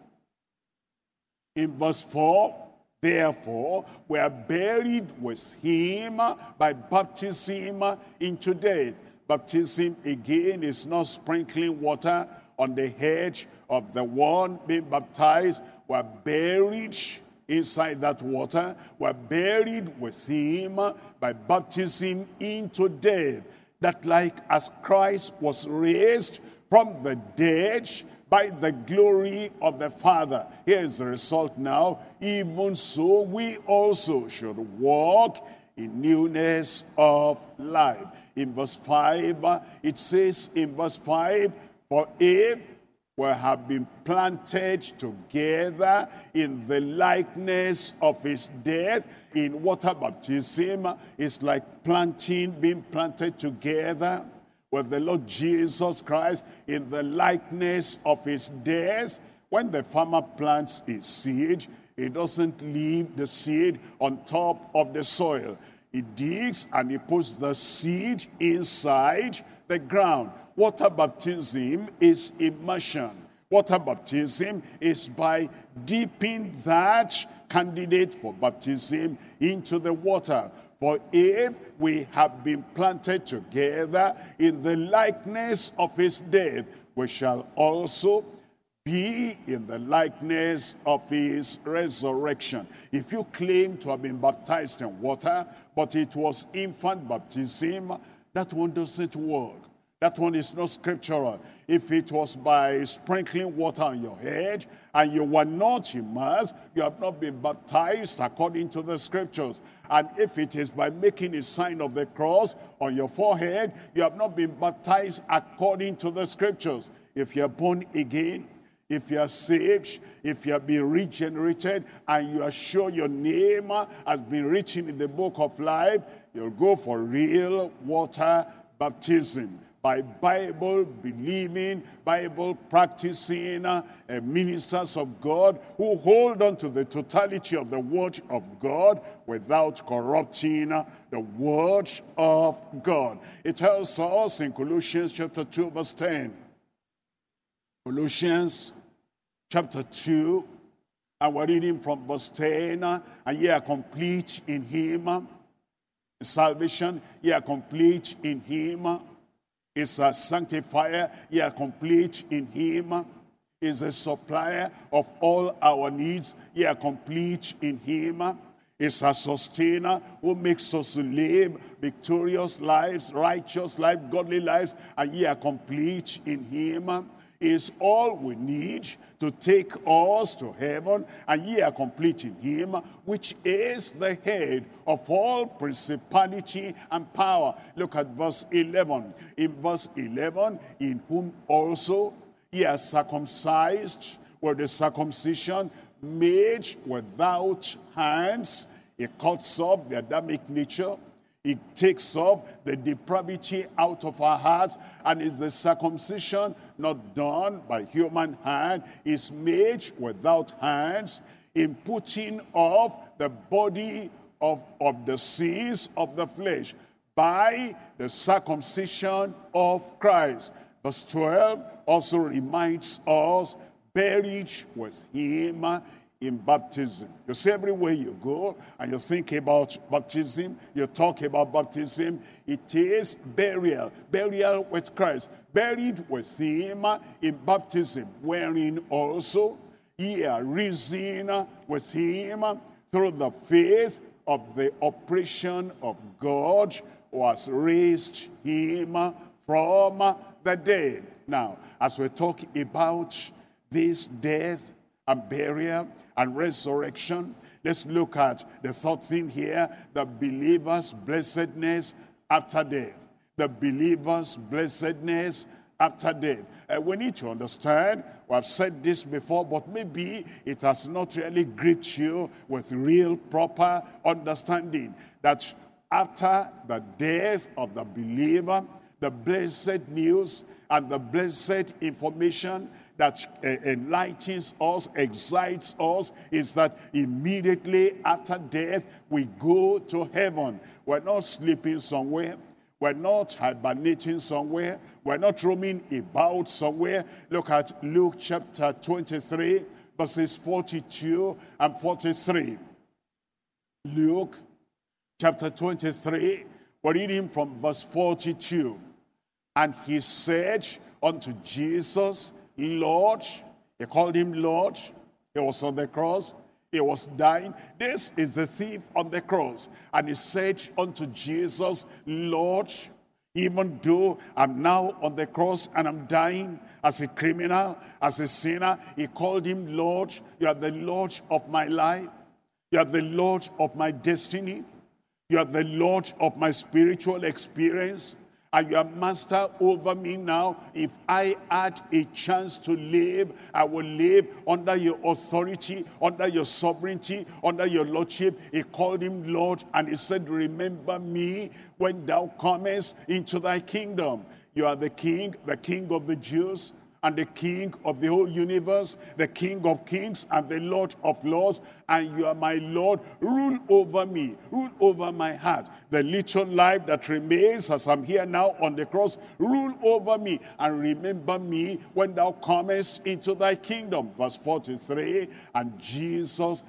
In verse 4, therefore, we are buried with him by baptism into death. Baptism, again, is not sprinkling water on the head of the one being baptized. We are buried inside that water. We are buried with him by baptism into death. That like as Christ was raised from the dead by the glory of the Father. Here is the result now. Even so we also should walk in newness of life. In verse 5, it says in verse 5, for if we have been planted together in the likeness of his death. In water baptism, it's like being planted together with the Lord Jesus Christ in the likeness of his death. When the farmer plants a seed, he doesn't leave the seed on top of the soil. He digs and he puts the seed inside the ground. Water baptism is immersion. Water baptism is by dipping that candidate for baptism into the water. For if we have been planted together in the likeness of his death, we shall also be in the likeness of his resurrection. If you claim to have been baptized in water, but it was infant baptism, that one doesn't work. That one is not scriptural. If it was by sprinkling water on your head and you were not immersed, you have not been baptized according to the scriptures. And if it is by making a sign of the cross on your forehead, you have not been baptized according to the scriptures. If you are born again, if you are saved, if you have been regenerated, and you are sure your name has been written in the book of life, you'll go for real water baptism. By Bible-believing, Bible-practicing ministers of God who hold on to the totality of the Word of God without corrupting the Word of God. It tells us in Colossians chapter 2 verse 10. Colossians chapter 2, and we're reading from verse 10, and ye are complete in him. Salvation, ye are complete in him. Is a sanctifier, ye are complete in him. Is a supplier of all our needs, ye are complete in him. Is a sustainer who makes us to live victorious lives, righteous life, godly lives, and ye are complete in him. Is all we need to take us to heaven, and ye are complete in him, which is the head of all principality and power. Look at verse 11. In verse 11, in whom also ye are circumcised with the circumcision made without hands. It cuts off the Adamic nature. It takes off the depravity out of our hearts, and is the circumcision not done by human hand, is made without hands, in putting off the body of the sins of the flesh by the circumcision of Christ. Verse 12 also reminds us, buried with him in baptism. You see, everywhere you go and you think about baptism, you talk about baptism, it is burial with Christ, buried with him in baptism, wherein also ye are risen with him through the faith of the operation of God, who has raised him from the dead. Now, as we talk about this death and burial and resurrection, let's look at the third thing here, the believer's blessedness after death. The believer's blessedness after death. We need to understand, we have said this before, but maybe it has not really gripped you with real proper understanding, that after the death of the believer, The blessed news and the blessed information that enlightens us, excites us, is that immediately after death, we go to heaven. We're not sleeping somewhere. We're not hibernating somewhere. We're not roaming about somewhere. Look at Luke chapter 23, verses 42 and 43. Luke chapter 23, we're reading from verse 42. And he said unto Jesus, Lord. He called him Lord. He was on the cross. He was dying. This is the thief on the cross. And he said unto Jesus, Lord, even though I'm now on the cross and I'm dying as a criminal, as a sinner, he called him Lord. You are the Lord of my life. You are the Lord of my destiny. You are the Lord of my spiritual experience. And you are master over me now. If I had a chance to live, I will live under your authority, under your sovereignty, under your lordship. He called him Lord, and he said, remember me when thou comest into thy kingdom. You are the king of the Jews, and the king of the whole universe, the king of kings and the Lord of lords, and you are my Lord. Rule over me, rule over my heart. The little life that remains as I'm here now on the cross, rule over me and remember me when thou comest into thy kingdom. Verse 43, and Jesus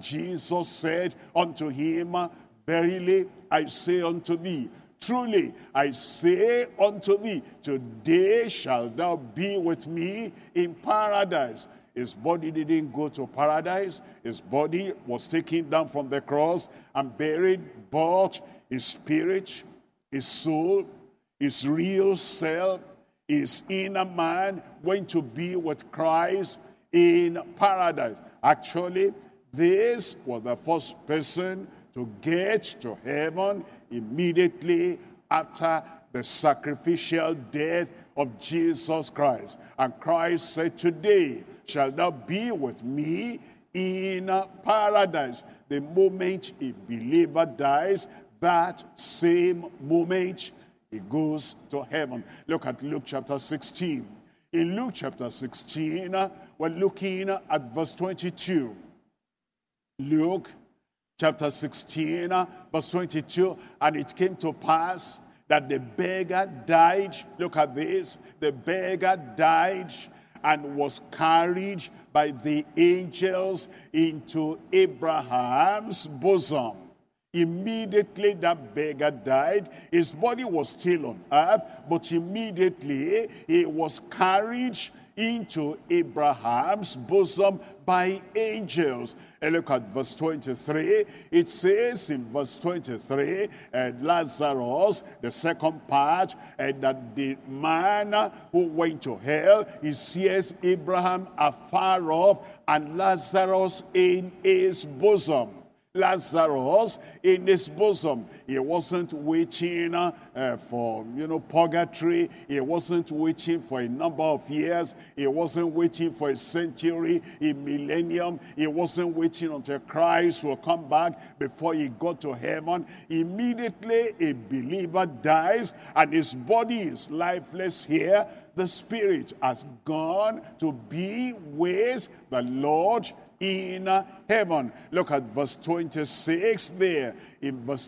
said unto him, verily I say unto thee, truly, I say unto thee, today shalt thou be with me in paradise. His body didn't go to paradise. His body was taken down from the cross and buried, but his spirit, his soul, his real self, his inner man went to be with Christ in paradise. Actually, this was the first person to get to heaven immediately after the sacrificial death of Jesus Christ. And Christ said, today shalt thou be with me in paradise. The moment a believer dies, that same moment he goes to heaven. Look at Luke chapter 16. In Luke chapter 16, we're looking at verse 22. Luke chapter 16, verse 22, and it came to pass that the beggar died. Look at this. The beggar died and was carried by the angels into Abraham's bosom. Immediately that beggar died. His body was still on earth, but immediately he was carried into Abraham's bosom by angels. And look at verse 23. It says in verse 23, Lazarus, the second part, that the man who went to hell, he sees Abraham afar off and Lazarus in his bosom. Lazarus in his bosom. He wasn't waiting for, purgatory. He wasn't waiting for a number of years. He wasn't waiting for a century, a millennium. He wasn't waiting until Christ will come back before he got to heaven. Immediately a believer dies and his body is lifeless here. The spirit has gone to be with the Lord in heaven. Look at verse 26 there. In verse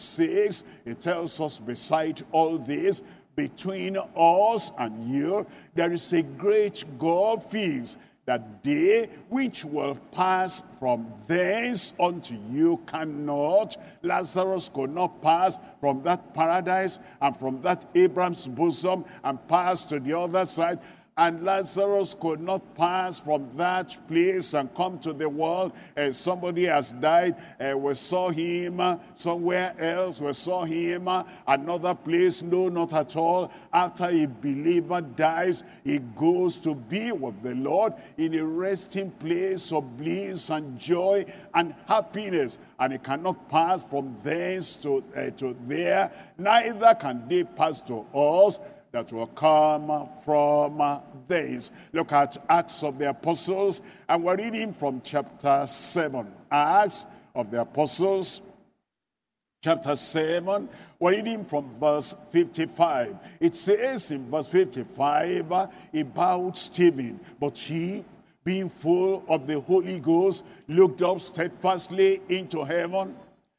26, it tells us, beside all this, between us and you, there is a great gulf fixed, that they which will pass from thence unto you cannot. Lazarus could not pass from that paradise and from that Abraham's bosom and pass to the other side. And Lazarus could not pass from that place and come to the world. Somebody has died. We saw him somewhere else. We saw him another place. No, not at all. After a believer dies, he goes to be with the Lord in a resting place of bliss and joy and happiness. And he cannot pass from thence to there. Neither can they pass to us that will come from thence. Look at Acts of the Apostles, and we're reading from chapter 7. Acts of the Apostles, chapter 7, we're reading from verse 55. It says in verse 55 about Stephen, but he, being full of the Holy Ghost, looked up steadfastly into heaven,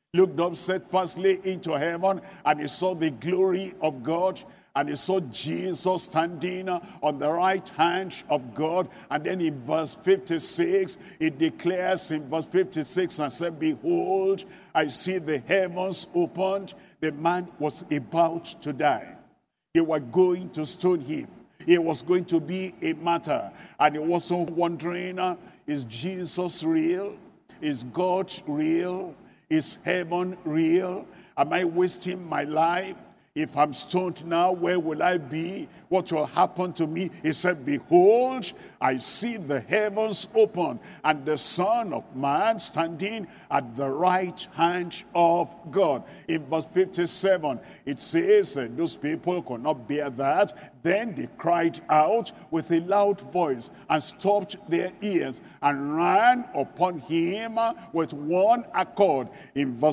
and he saw the glory of God, and he saw Jesus standing on the right hand of God. And then in verse 56, it declares in verse 56 and said, behold, I see the heavens opened. The man was about to die. They were going to stone him. It was going to be a matter. And he was wondering, is Jesus real? Is God real? Is heaven real? Am I wasting my life? If I'm stoned now, where will I be? What will happen to me? He said, behold, I see the heavens open, and the Son of Man standing at the right hand of God. In verse 57, it says, those people could not bear that. Then they cried out with a loud voice and stopped their ears and ran upon him with one accord. In verse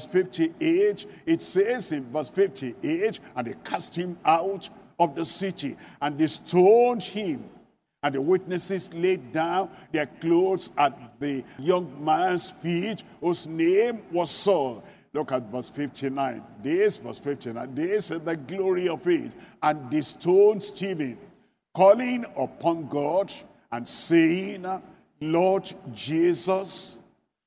58, it says in verse 58, and they cast him out of the city, and they stoned him. And the witnesses laid down their clothes at the young man's feet, whose name was Saul. Look at verse 59. Verse 59. This is the glory of it. And they stoned Stephen, calling upon God and saying, Lord Jesus,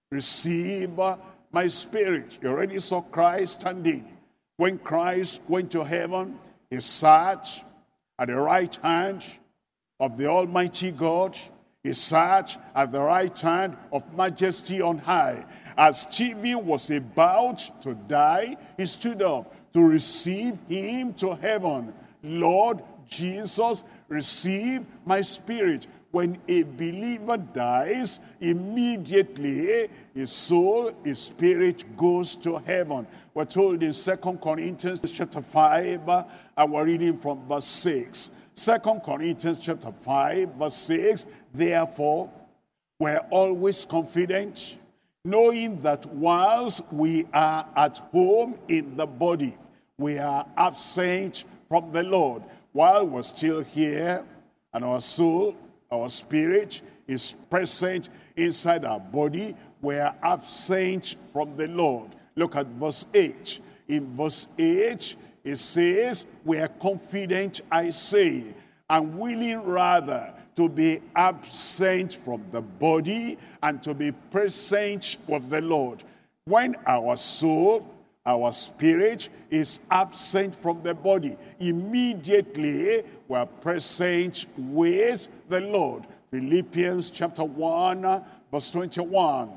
receive my spirit. You already saw Christ standing. When Christ went to heaven, he sat at the right hand of the Almighty God. He sat at the right hand of majesty on high. As Stephen was about to die, he stood up to receive him to heaven. Lord Jesus, receive my spirit. When a believer dies, immediately his soul, his spirit goes to heaven. We're told in 2 Corinthians chapter 5, and we're reading from verse 6. 2 Corinthians chapter 5, verse 6, therefore, we're always confident, knowing that whilst we are at home in the body, we are absent from the Lord. While we're still here, and our soul, our spirit is present inside our body, we are absent from the Lord. Look at verse 8. In verse 8, it says, we are confident, I say, and willing rather to be absent from the body and to be present with the Lord. When our soul, our spirit is absent from the body, immediately we are present with the Lord. Philippians chapter 1, verse 21.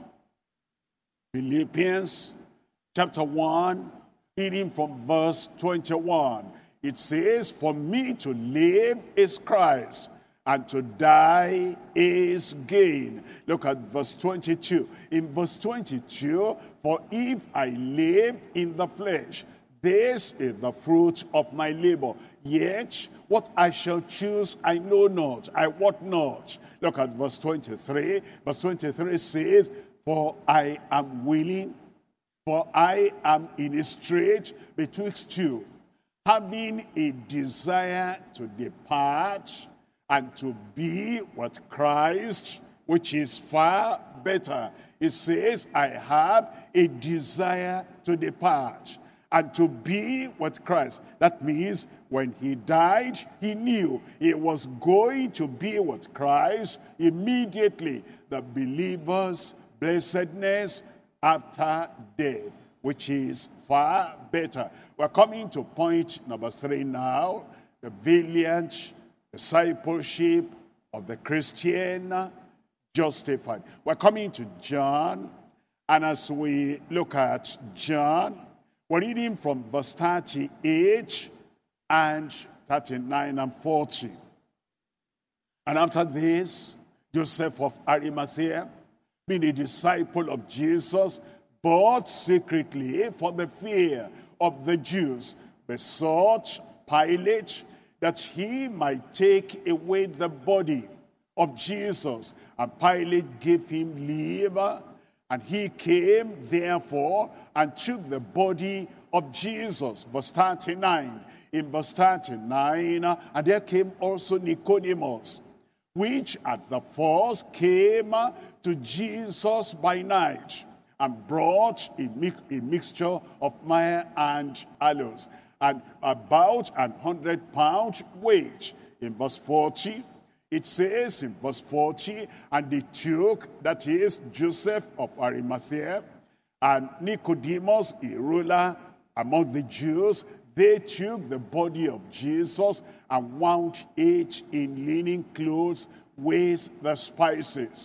Philippians chapter 1, reading from verse 21. It says, for me to live is Christ, and to die is gain. Look at verse 22. In verse 22, for if I live in the flesh, this is the fruit of my labor. Yet what I shall choose, I know not, I wot not. Look at verse 23. Verse 23 says, for I am willing, for I am in a strait betwixt two, having a desire to depart and to be with Christ, which is far better. It says, I have a desire to depart and to be with Christ. That means when he died, he knew he was going to be with Christ immediately. The believer's blessedness after death, which is far better. We're coming to point number 3 now, the valiant discipleship of the Christian justified. We're coming to John, and as we look at John, we're reading from verse 38 and 39 and 40. And after this, Joseph of Arimathea, being a disciple of Jesus, but secretly for the fear of the Jews, besought Pilate that he might take away the body of Jesus. And Pilate gave him leave, And he came, therefore, and took the body of Jesus. Verse 39. In verse 39, and there came also Nicodemus, which at the first came to Jesus by night, and brought a mixture of myrrh and aloes, and about 100 pounds weight. In verse 40, it says in verse 40, and they took, that is, Joseph of Arimathea, and Nicodemus, a ruler among the Jews, they took the body of Jesus and wound it in linen clothes with the spices,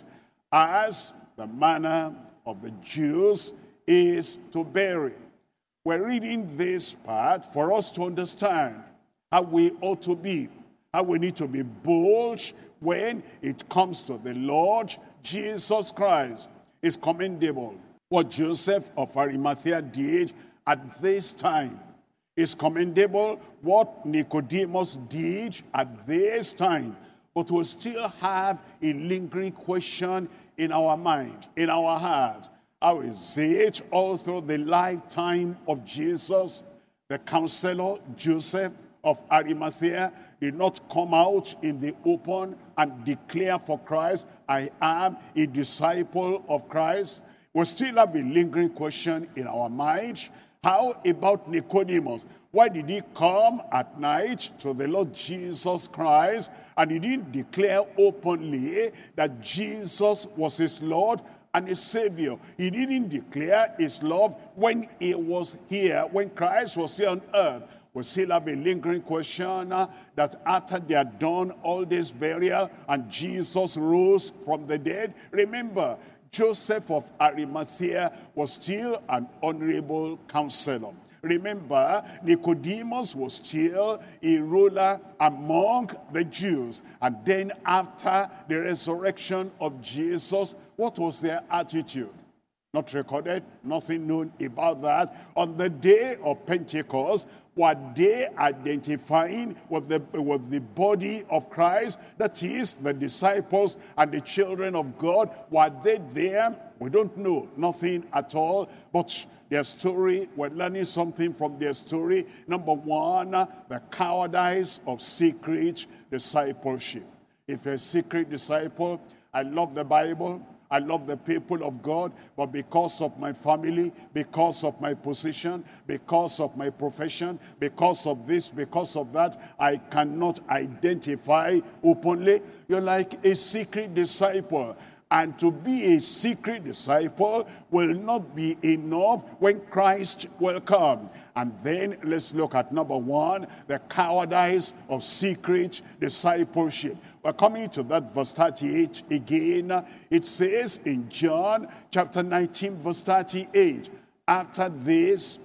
as the manner of the Jews is to bury. We're reading this part for us to understand how we ought to be, how we need to be bold when it comes to the Lord Jesus Christ. It's commendable what Joseph of Arimathea did at this time. It's commendable what Nicodemus did at this time. But we'll still have a lingering question in our mind, in our heart. How is it all through the lifetime of Jesus, the counselor Joseph of Arimathea did not come out in the open and declare for Christ, I am a disciple of Christ? We'll still have a lingering question in our mind. How about Nicodemus? Why did he come at night to the Lord Jesus Christ and he didn't declare openly that Jesus was his Lord and his Savior? He didn't declare his love when he was here, when Christ was here on earth. We still have a lingering question that after they had done all this burial and Jesus rose from the dead, remember, Joseph of Arimathea was still an honorable counselor. Remember, Nicodemus was still a ruler among the Jews. And then after the resurrection of Jesus, what was their attitude? Not recorded, nothing known about that. On the day of Pentecost, were they identifying with the body of Christ? That is, the disciples and the children of God. Were they there? We don't know, nothing at all. But their story, we're learning something from their story. Number one, the cowardice of secret discipleship. If you're a secret disciple, I love the Bible, I love the people of God, but because of my family, because of my position, because of my profession, because of this, because of that, I cannot identify openly. You're like a secret disciple. And to be a secret disciple will not be enough when Christ will come. And then let's look at number one, the cowardice of secret discipleship. We're coming to that verse 38 again. It says in John chapter 19 verse 38, after this,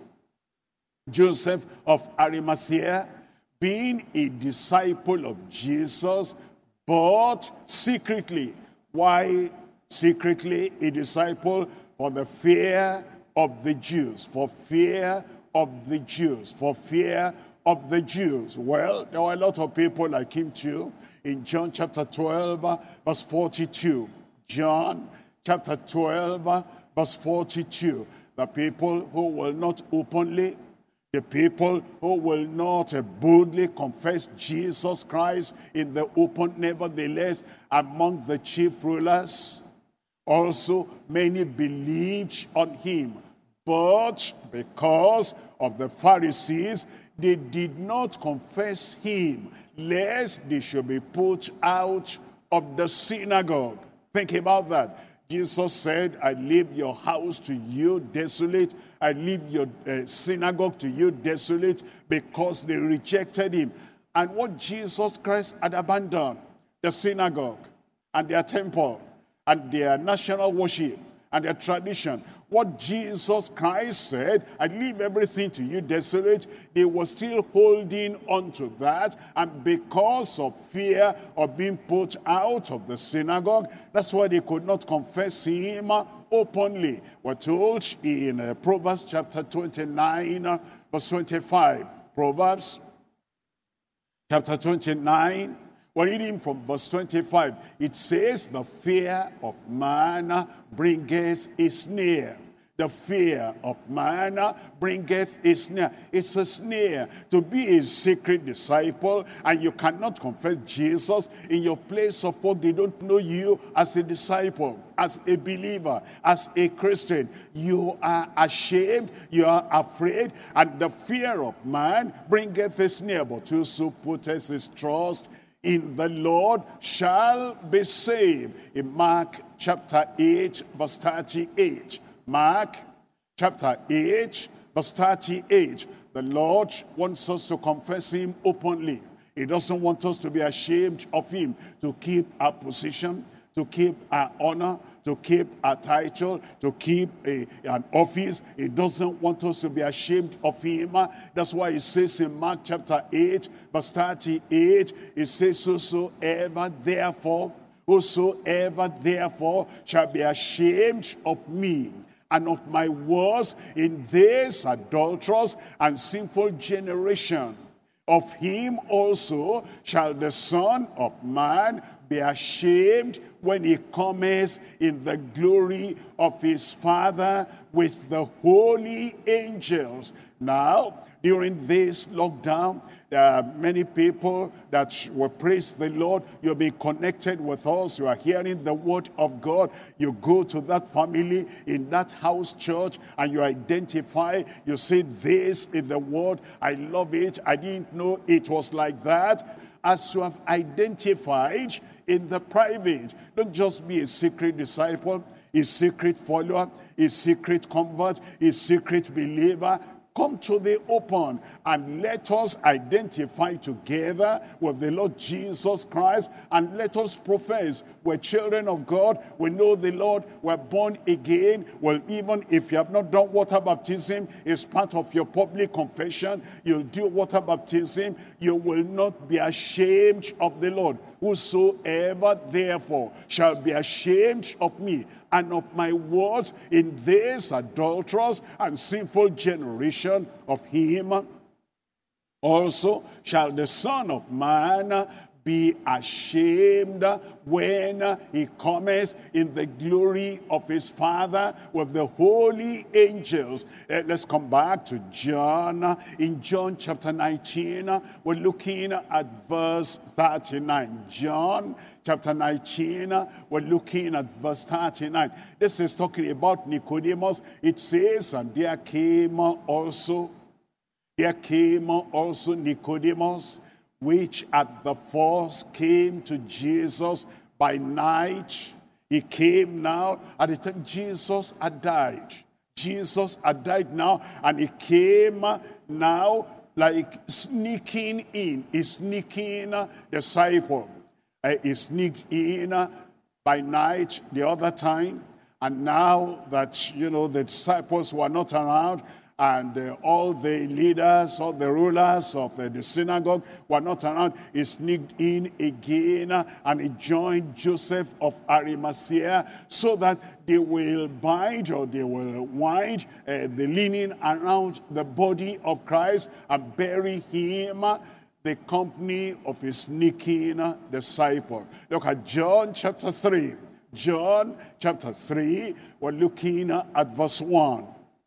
Joseph of Arimathea, being a disciple of Jesus, but secretly. Why secretly a disciple? For the fear of the Jews. For fear of the Jews. For fear of the Jews. Well, there were a lot of people like him too. In John chapter 12, verse 42. John chapter 12, verse 42. The people who will not openly, the people who will not boldly confess Jesus Christ in the open, nevertheless, among the chief rulers, also many believed on him. But because of the Pharisees, they did not confess him, lest they should be put out of the synagogue. Think about that. Jesus said, I leave your house to you desolate. I leave your synagogue to you desolate, because they rejected him. And what Jesus Christ had abandoned, the synagogue and their temple and their national worship and their tradition. What Jesus Christ said, I leave everything to you desolate, they were still holding on to that. And because of fear of being put out of the synagogue, that's why they could not confess him openly. We're told in Proverbs chapter 29, verse 25. Proverbs chapter 29, We're reading from verse 25. It says, the fear of man bringeth a snare. The fear of man bringeth a snare. It's a snare to be a secret disciple, and you cannot confess Jesus in your place of work. They don't know you as a disciple, as a believer, as a Christian. You are ashamed, you are afraid, and the fear of man bringeth a snare. But whoso putteth his trust in the Lord shall be saved. In Mark chapter 8, verse 38. Mark chapter 8, verse 38. The Lord wants us to confess him openly. He doesn't want us to be ashamed of him, to keep our position, to keep our honor, to keep a title, to keep an office. He doesn't want us to be ashamed of him. That's why he says in Mark chapter 8, verse 38, it says, whosoever therefore shall be ashamed of me and of my words in this adulterous and sinful generation, of him also shall the Son of Man be ashamed when he cometh in the glory of his Father with the holy angels. Now, during this lockdown, there are many people that will praise the Lord. You'll be connected with us. You are hearing the word of God. You go to that family in that house church and you identify. You say, this is the word. I love it. I didn't know it was like that. As you have identified in the private, don't just be a secret disciple, a secret follower, a secret convert, a secret believer. Come to the open and let us identify together with the Lord Jesus Christ, and let us profess we're children of God. We know the Lord. We're born again. Well, even if you have not done water baptism, it's part of your public confession. You'll do water baptism. You will not be ashamed of the Lord. Whosoever therefore shall be ashamed of me and of my words in this adulterous and sinful generation, of him also shall the Son of Man be ashamed when he cometh in the glory of his Father with the holy angels. Let's come back to John. In John chapter 19, we're looking at verse 39. John chapter 19, we're looking at verse 39. This is talking about Nicodemus. It says, and there came also Nicodemus, which at the first came to Jesus by night. He came now at the time Jesus had died. Jesus had died now, and he came now like sneaking in. He sneaking disciple. He sneaked in by night the other time, and now that, the disciples were not around, and all the leaders, all the rulers of the synagogue were not around, he sneaked in again, and he joined Joseph of Arimathea, so that they will bind, or they will wind the linen around the body of Christ and bury him, the company of his sneaking disciple. Look at John chapter 3. John chapter 3, we're looking at verse 1.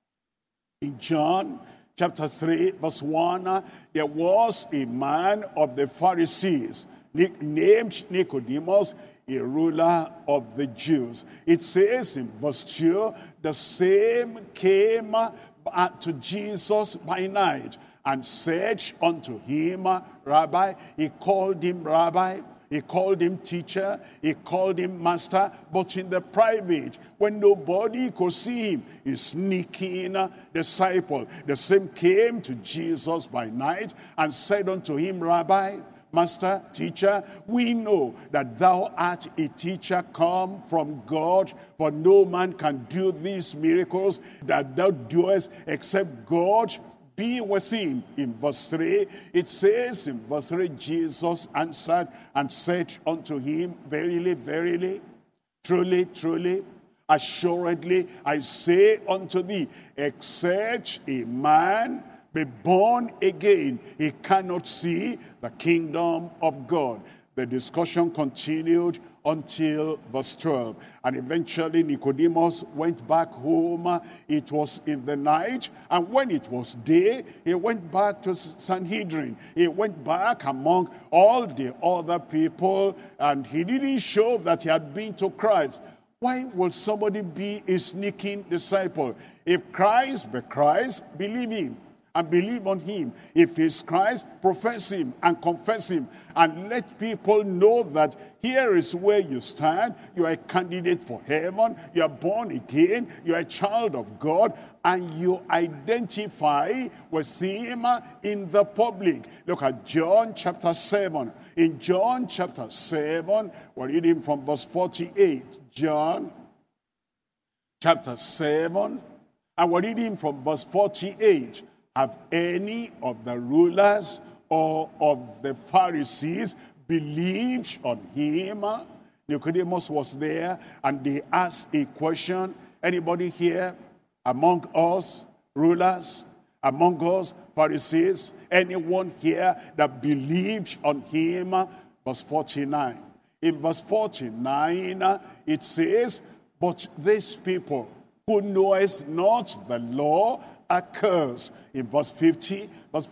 In John chapter 3, verse 1, there was a man of the Pharisees named Nicodemus, a ruler of the Jews. It says in verse 2, the same came to Jesus by night and said unto him, Rabbi. He called him Rabbi. He called him teacher, he called him master, but in the private, when nobody could see him, he's sneaking disciple. The same came to Jesus by night and said unto him, Rabbi, master, teacher, we know that thou art a teacher come from God, for no man can do these miracles that thou doest except God be with him. In verse 3, it says in verse 3, Jesus answered and said unto him, verily, verily, truly, truly, assuredly, I say unto thee, except a man be born again, he cannot see the kingdom of God. The discussion continued until verse 12. And eventually Nicodemus went back home. It was in the night. And when it was day, he went back to Sanhedrin. He went back among all the other people. And he didn't show that he had been to Christ. Why would somebody be a sneaking disciple? If Christ be Christ, believe him and believe on him. If he's Christ, profess him and confess him. And let people know that here is where you stand. You are a candidate for heaven. You are born again. You are a child of God. And you identify with him in the public. Look at John chapter 7. In John chapter 7, we're reading from verse 48. John chapter 7, and we're reading from verse 48. Have any of the rulers or of the Pharisees believed on him? Nicodemus was there, and they asked a question. Anybody here among us, rulers, among us, Pharisees, anyone here that believed on him? Verse 49. In verse 49, it says, but these people who knoweth not the law are cursed. In verse 50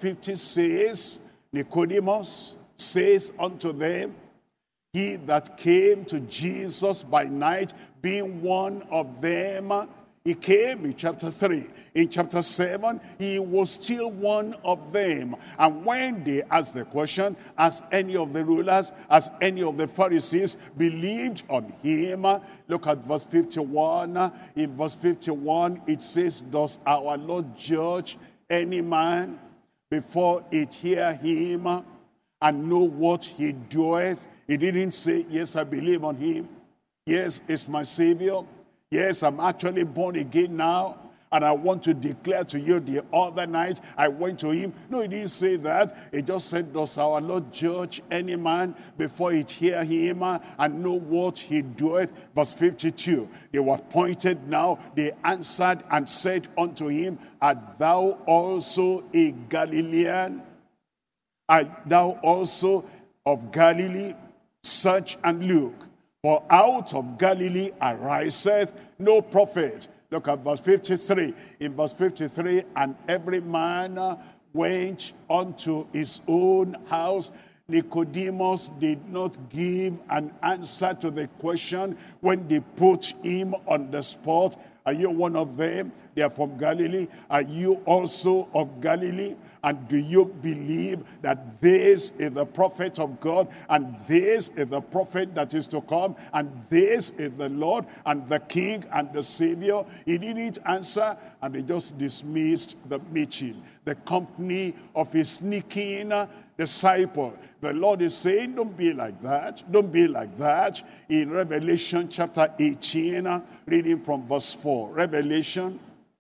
says, Nicodemus says unto them, he that came to Jesus by night, being one of them, he came in chapter 3. In chapter 7, he was still one of them. And when they asked the question, as any of the rulers, as any of the Pharisees believed on him, look at verse 51. In verse 51, it says, does our Lord judge any man before it hear him and know what he doeth? He didn't say, yes, I believe on him. Yes, it's my Savior. Yes, I'm actually born again now, and I want to declare to you the other night I went to him. No, he didn't say that. He just said, does our Lord judge any man before it hear him and know what he doeth? Verse 52, they were pointed now. They answered and said unto him, art thou also a Galilean? Art thou also of Galilee? Search and look. For out of Galilee ariseth no prophet. Look at verse 53. In verse 53, and every man went unto his own house. Nicodemus did not give an answer to the question when they put him on the spot. Are you one of them? They are from Galilee. Are you also of Galilee? And do you believe that this is the prophet of God, and this is the prophet that is to come, and this is the Lord and the King and the Savior? He didn't answer, and they just dismissed the meeting, the company of his sneaking disciple. The Lord is saying, don't be like that. Don't be like that. In Revelation chapter 18, reading from verse 4. Revelation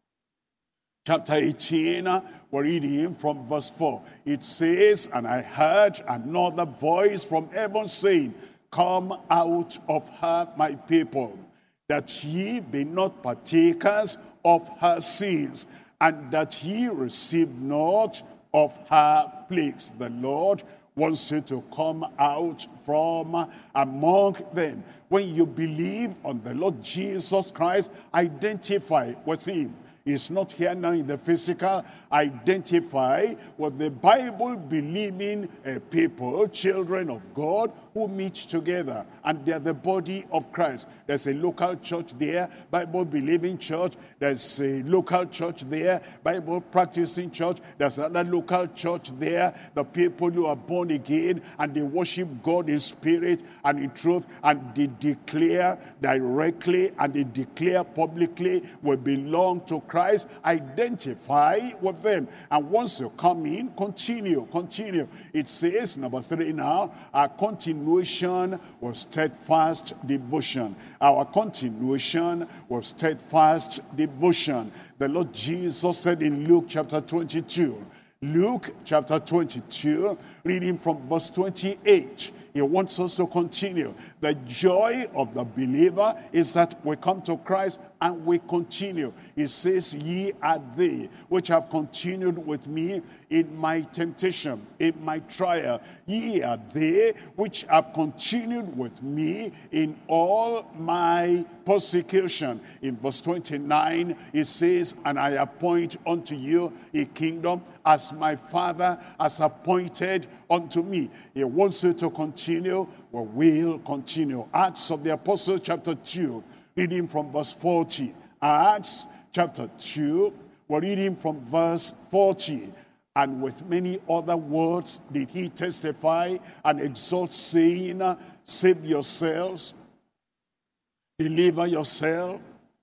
chapter 18, we're reading from verse 4. It says, and I heard another voice from heaven saying, come out of her, my people, that ye be not partakers of her sins, and that ye receive not of her plagues. The Lord wants you to come out from among them. When you believe on the Lord Jesus Christ, identify with him. He's not here now in the physical. Identify with the Bible-believing people, children of God, who meet together, and they're the body of Christ. There's a local church there, Bible-believing church. There's a local church there, Bible-practicing church. There's another local church there, the people who are born again, and they worship God in spirit and in truth, and they declare directly and they declare publicly we belong to Christ. Identify with them. And once you come in, continue. It says, number 3 now, our continuation was steadfast devotion. Our continuation was steadfast devotion. The Lord Jesus said in Luke chapter 22, Luke chapter 22, reading from verse 28, He wants us to continue. The joy of the believer is that we come to Christ and we continue. He says, ye are they which have continued with me in my temptation, in my trial. Ye are they which have continued with me in all my persecution. In verse 29, it says, and I appoint unto you a kingdom as my Father has appointed unto me. He wants you to continue. We will continue. Acts of the Apostles chapter 2. Reading from verse 40. Acts chapter 2, we're reading from verse 40. And with many other words did he testify and exhort, saying, save yourselves, deliver yourself,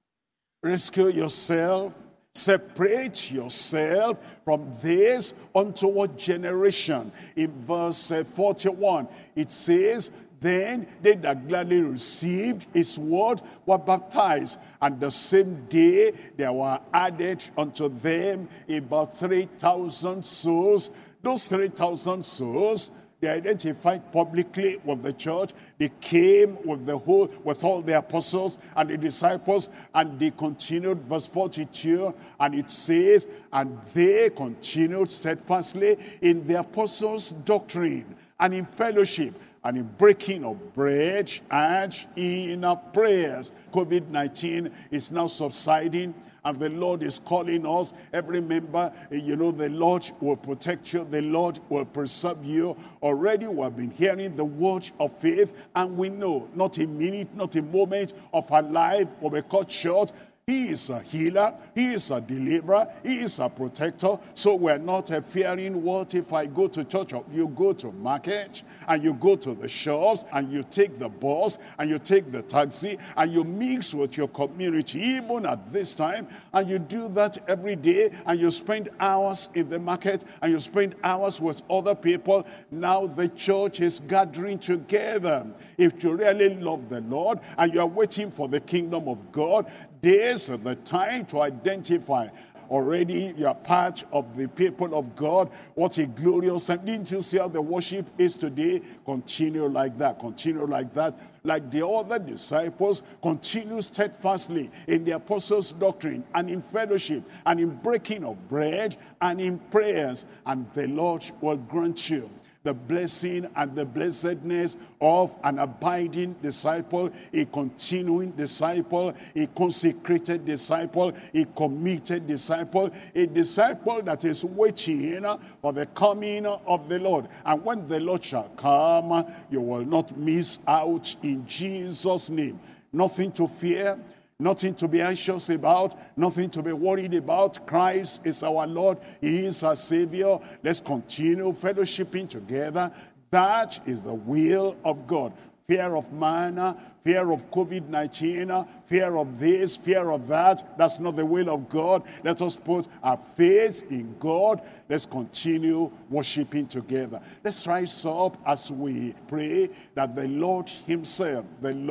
rescue yourself, separate yourself from this untoward generation. In verse 41, it says, then they that gladly received his word were baptized, and the same day there were added unto them about 3,000 souls. Those 3,000 souls, they identified publicly with the church. They came with all the apostles and the disciples, and they continued. Verse 42, and it says, and they continued steadfastly in the apostles' doctrine and in fellowship, and in breaking of bread and in prayers. COVID-19 is now subsiding, and the Lord is calling us, every member, the Lord will protect you, the Lord will preserve you. Already we have been hearing the word of faith, and we know not a minute, not a moment of our life will be cut short. He is a healer, he is a deliverer, he is a protector. So we're not fearing, what if I go to church? You go to market, and you go to the shops, and you take the bus, and you take the taxi, and you mix with your community, even at this time, and you do that every day, and you spend hours in the market, and you spend hours with other people. Now the church is gathering together. If you really love the Lord, and you are waiting for the kingdom of God, this is the time to identify. Already you are part of the people of God. What a glorious time. Didn't you see how the worship is today? Continue like that. Continue like that. Like the other disciples, continue steadfastly in the apostles' doctrine and in fellowship and in breaking of bread and in prayers. And the Lord will grant you the blessing and the blessedness of an abiding disciple, a continuing disciple, a consecrated disciple, a committed disciple, a disciple that is waiting for the coming of the Lord. And when the Lord shall come, you will not miss out in Jesus' name. Nothing to fear, nothing to be anxious about, nothing to be worried about. Christ is our Lord. He is our Savior. Let's continue fellowshipping together. That is the will of God. Fear of man, fear of COVID-19, fear of this, fear of that. That's not the will of God. Let us put our faith in God. Let's continue worshiping together. Let's rise up as we pray that the Lord himself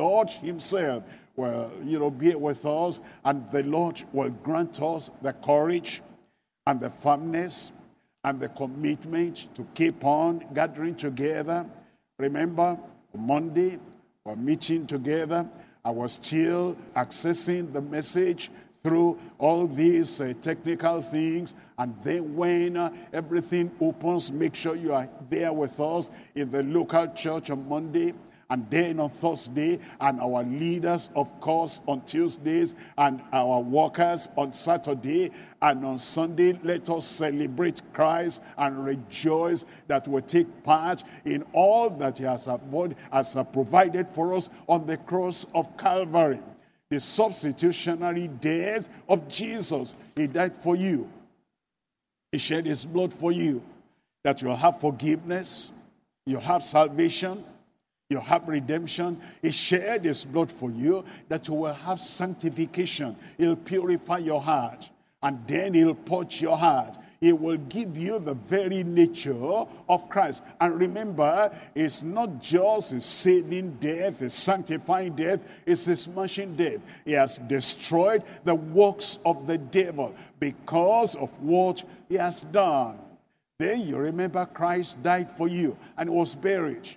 will be with us, and the Lord will grant us the courage and the firmness and the commitment to keep on gathering together. Remember, Monday, we're meeting together. I was still accessing the message through all these technical things. And then when everything opens, make sure you are there with us in the local church on Monday, and then on Thursday, and our leaders, of course, on Tuesdays, and our workers on Saturday, and on Sunday. Let us celebrate Christ and rejoice that we take part in all that he has provided for us on the cross of Calvary. The substitutionary death of Jesus. He died for you. He shed his blood for you, that you'll have forgiveness, you have salvation, you have redemption. He shed his blood for you, that you will have sanctification. He'll purify your heart, and then he'll purge your heart. He will give you the very nature of Christ. And remember, it's not just a saving death, a sanctifying death, it's a smashing death. He has destroyed the works of the devil because of what he has done. Then you remember Christ died for you and was buried.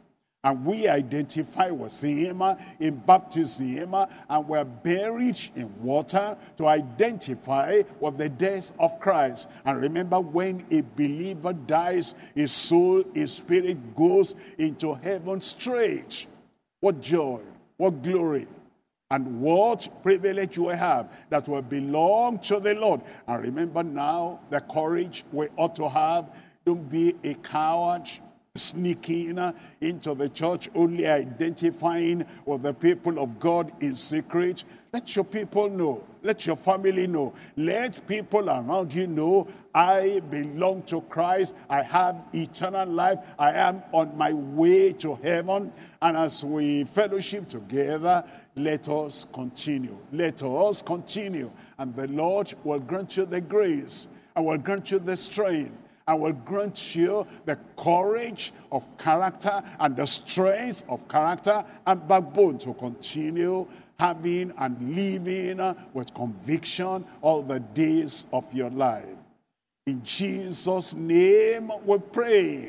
And we identify with him in baptism, and we're buried in water to identify with the death of Christ. And remember, when a believer dies, his soul, his spirit goes into heaven straight. What joy, what glory, and what privilege we have that will belong to the Lord. And remember now the courage we ought to have. Don't be a coward, sneaking into the church, only identifying with the people of God in secret. Let your people know. Let your family know. Let people around you know, I belong to Christ. I have eternal life. I am on my way to heaven. And as we fellowship together, let us continue. Let us continue. And the Lord will grant you the grace, and will grant you the strength, and will grant you the courage of character and the strength of character and backbone to continue having and living with conviction all the days of your life. In Jesus' name we pray.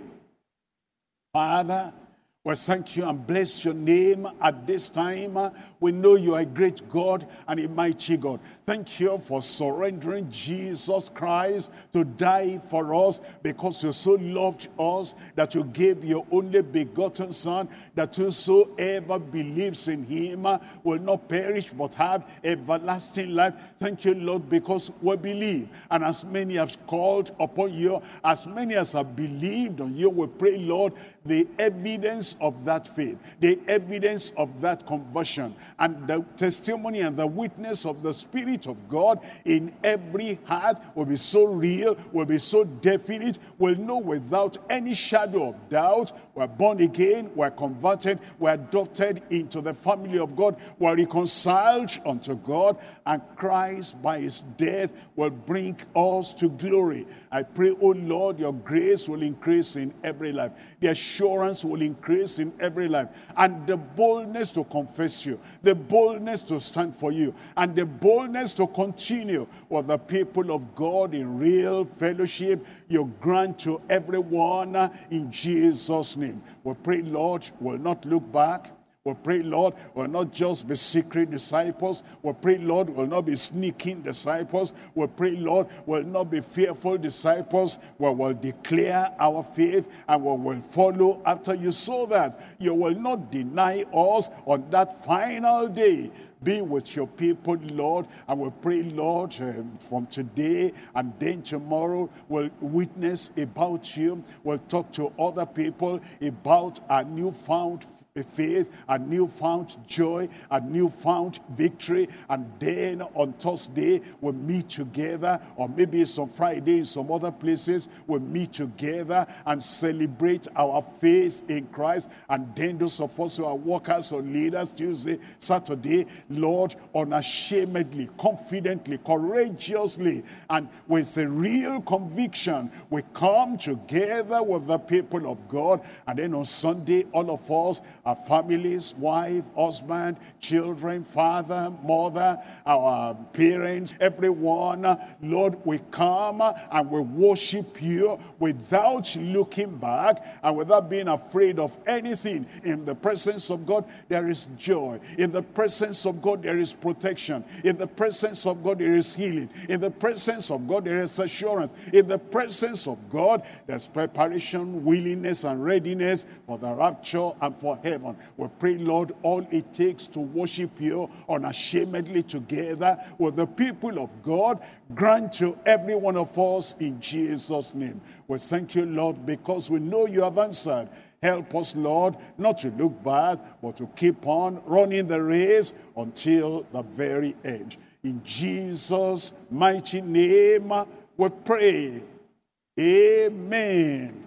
Father, we thank you and bless your name at this time. We know you are a great God and a mighty God. Thank you for surrendering Jesus Christ to die for us, because you so loved us that you gave your only begotten Son, that whosoever believes in him will not perish but have everlasting life. Thank you, Lord, because we believe. And as many have called upon you, as many as have believed on you, we pray, Lord, the evidence of that faith, the evidence of that conversion, and the testimony and the witness of the Spirit of God in every heart will be so real, will be so definite, will know without any shadow of doubt, we're born again, we're converted, we're adopted into the family of God, we're reconciled unto God, and Christ by his death will bring us to glory. I pray, oh Lord, your grace will increase in every life. The assurance will increase in every life, and the boldness to confess you, the boldness to stand for you, and the boldness to continue with the people of God in real fellowship. You grant to everyone in Jesus' name. We pray, Lord, we'll not look back. We pray, Lord, we'll not just be secret disciples. We pray, Lord, we'll not be sneaking disciples. We pray, Lord, we'll not be fearful disciples. We will declare our faith, and we will follow after you, so that you will not deny us on that final day. Be with your people, Lord, and we pray, Lord, from today and then tomorrow, we'll witness about you. We'll talk to other people about our newfound faith, a newfound joy, a newfound victory. And then on Thursday we'll meet together, or maybe it's on Friday in some other places, we'll meet together and celebrate our faith in Christ. And then those of us who are workers or leaders, Tuesday, Saturday, Lord, unashamedly, confidently, courageously, and with a real conviction, we come together with the people of God. And then on Sunday, all of us, our families, wife, husband, children, father, mother, our parents, everyone, Lord, we come and we worship you without looking back and without being afraid of anything. In the presence of God, there is joy. In the presence of God, there is protection. In the presence of God, there is healing. In the presence of God, there is assurance. In the presence of God, there's preparation, willingness, and readiness for the rapture and for heaven. We pray, Lord, all it takes to worship you unashamedly together with the people of God, grant to every one of us in Jesus' name. We thank you, Lord, because we know you have answered. Help us, Lord, not to look back, but to keep on running the race until the very end. In Jesus' mighty name we pray. Amen.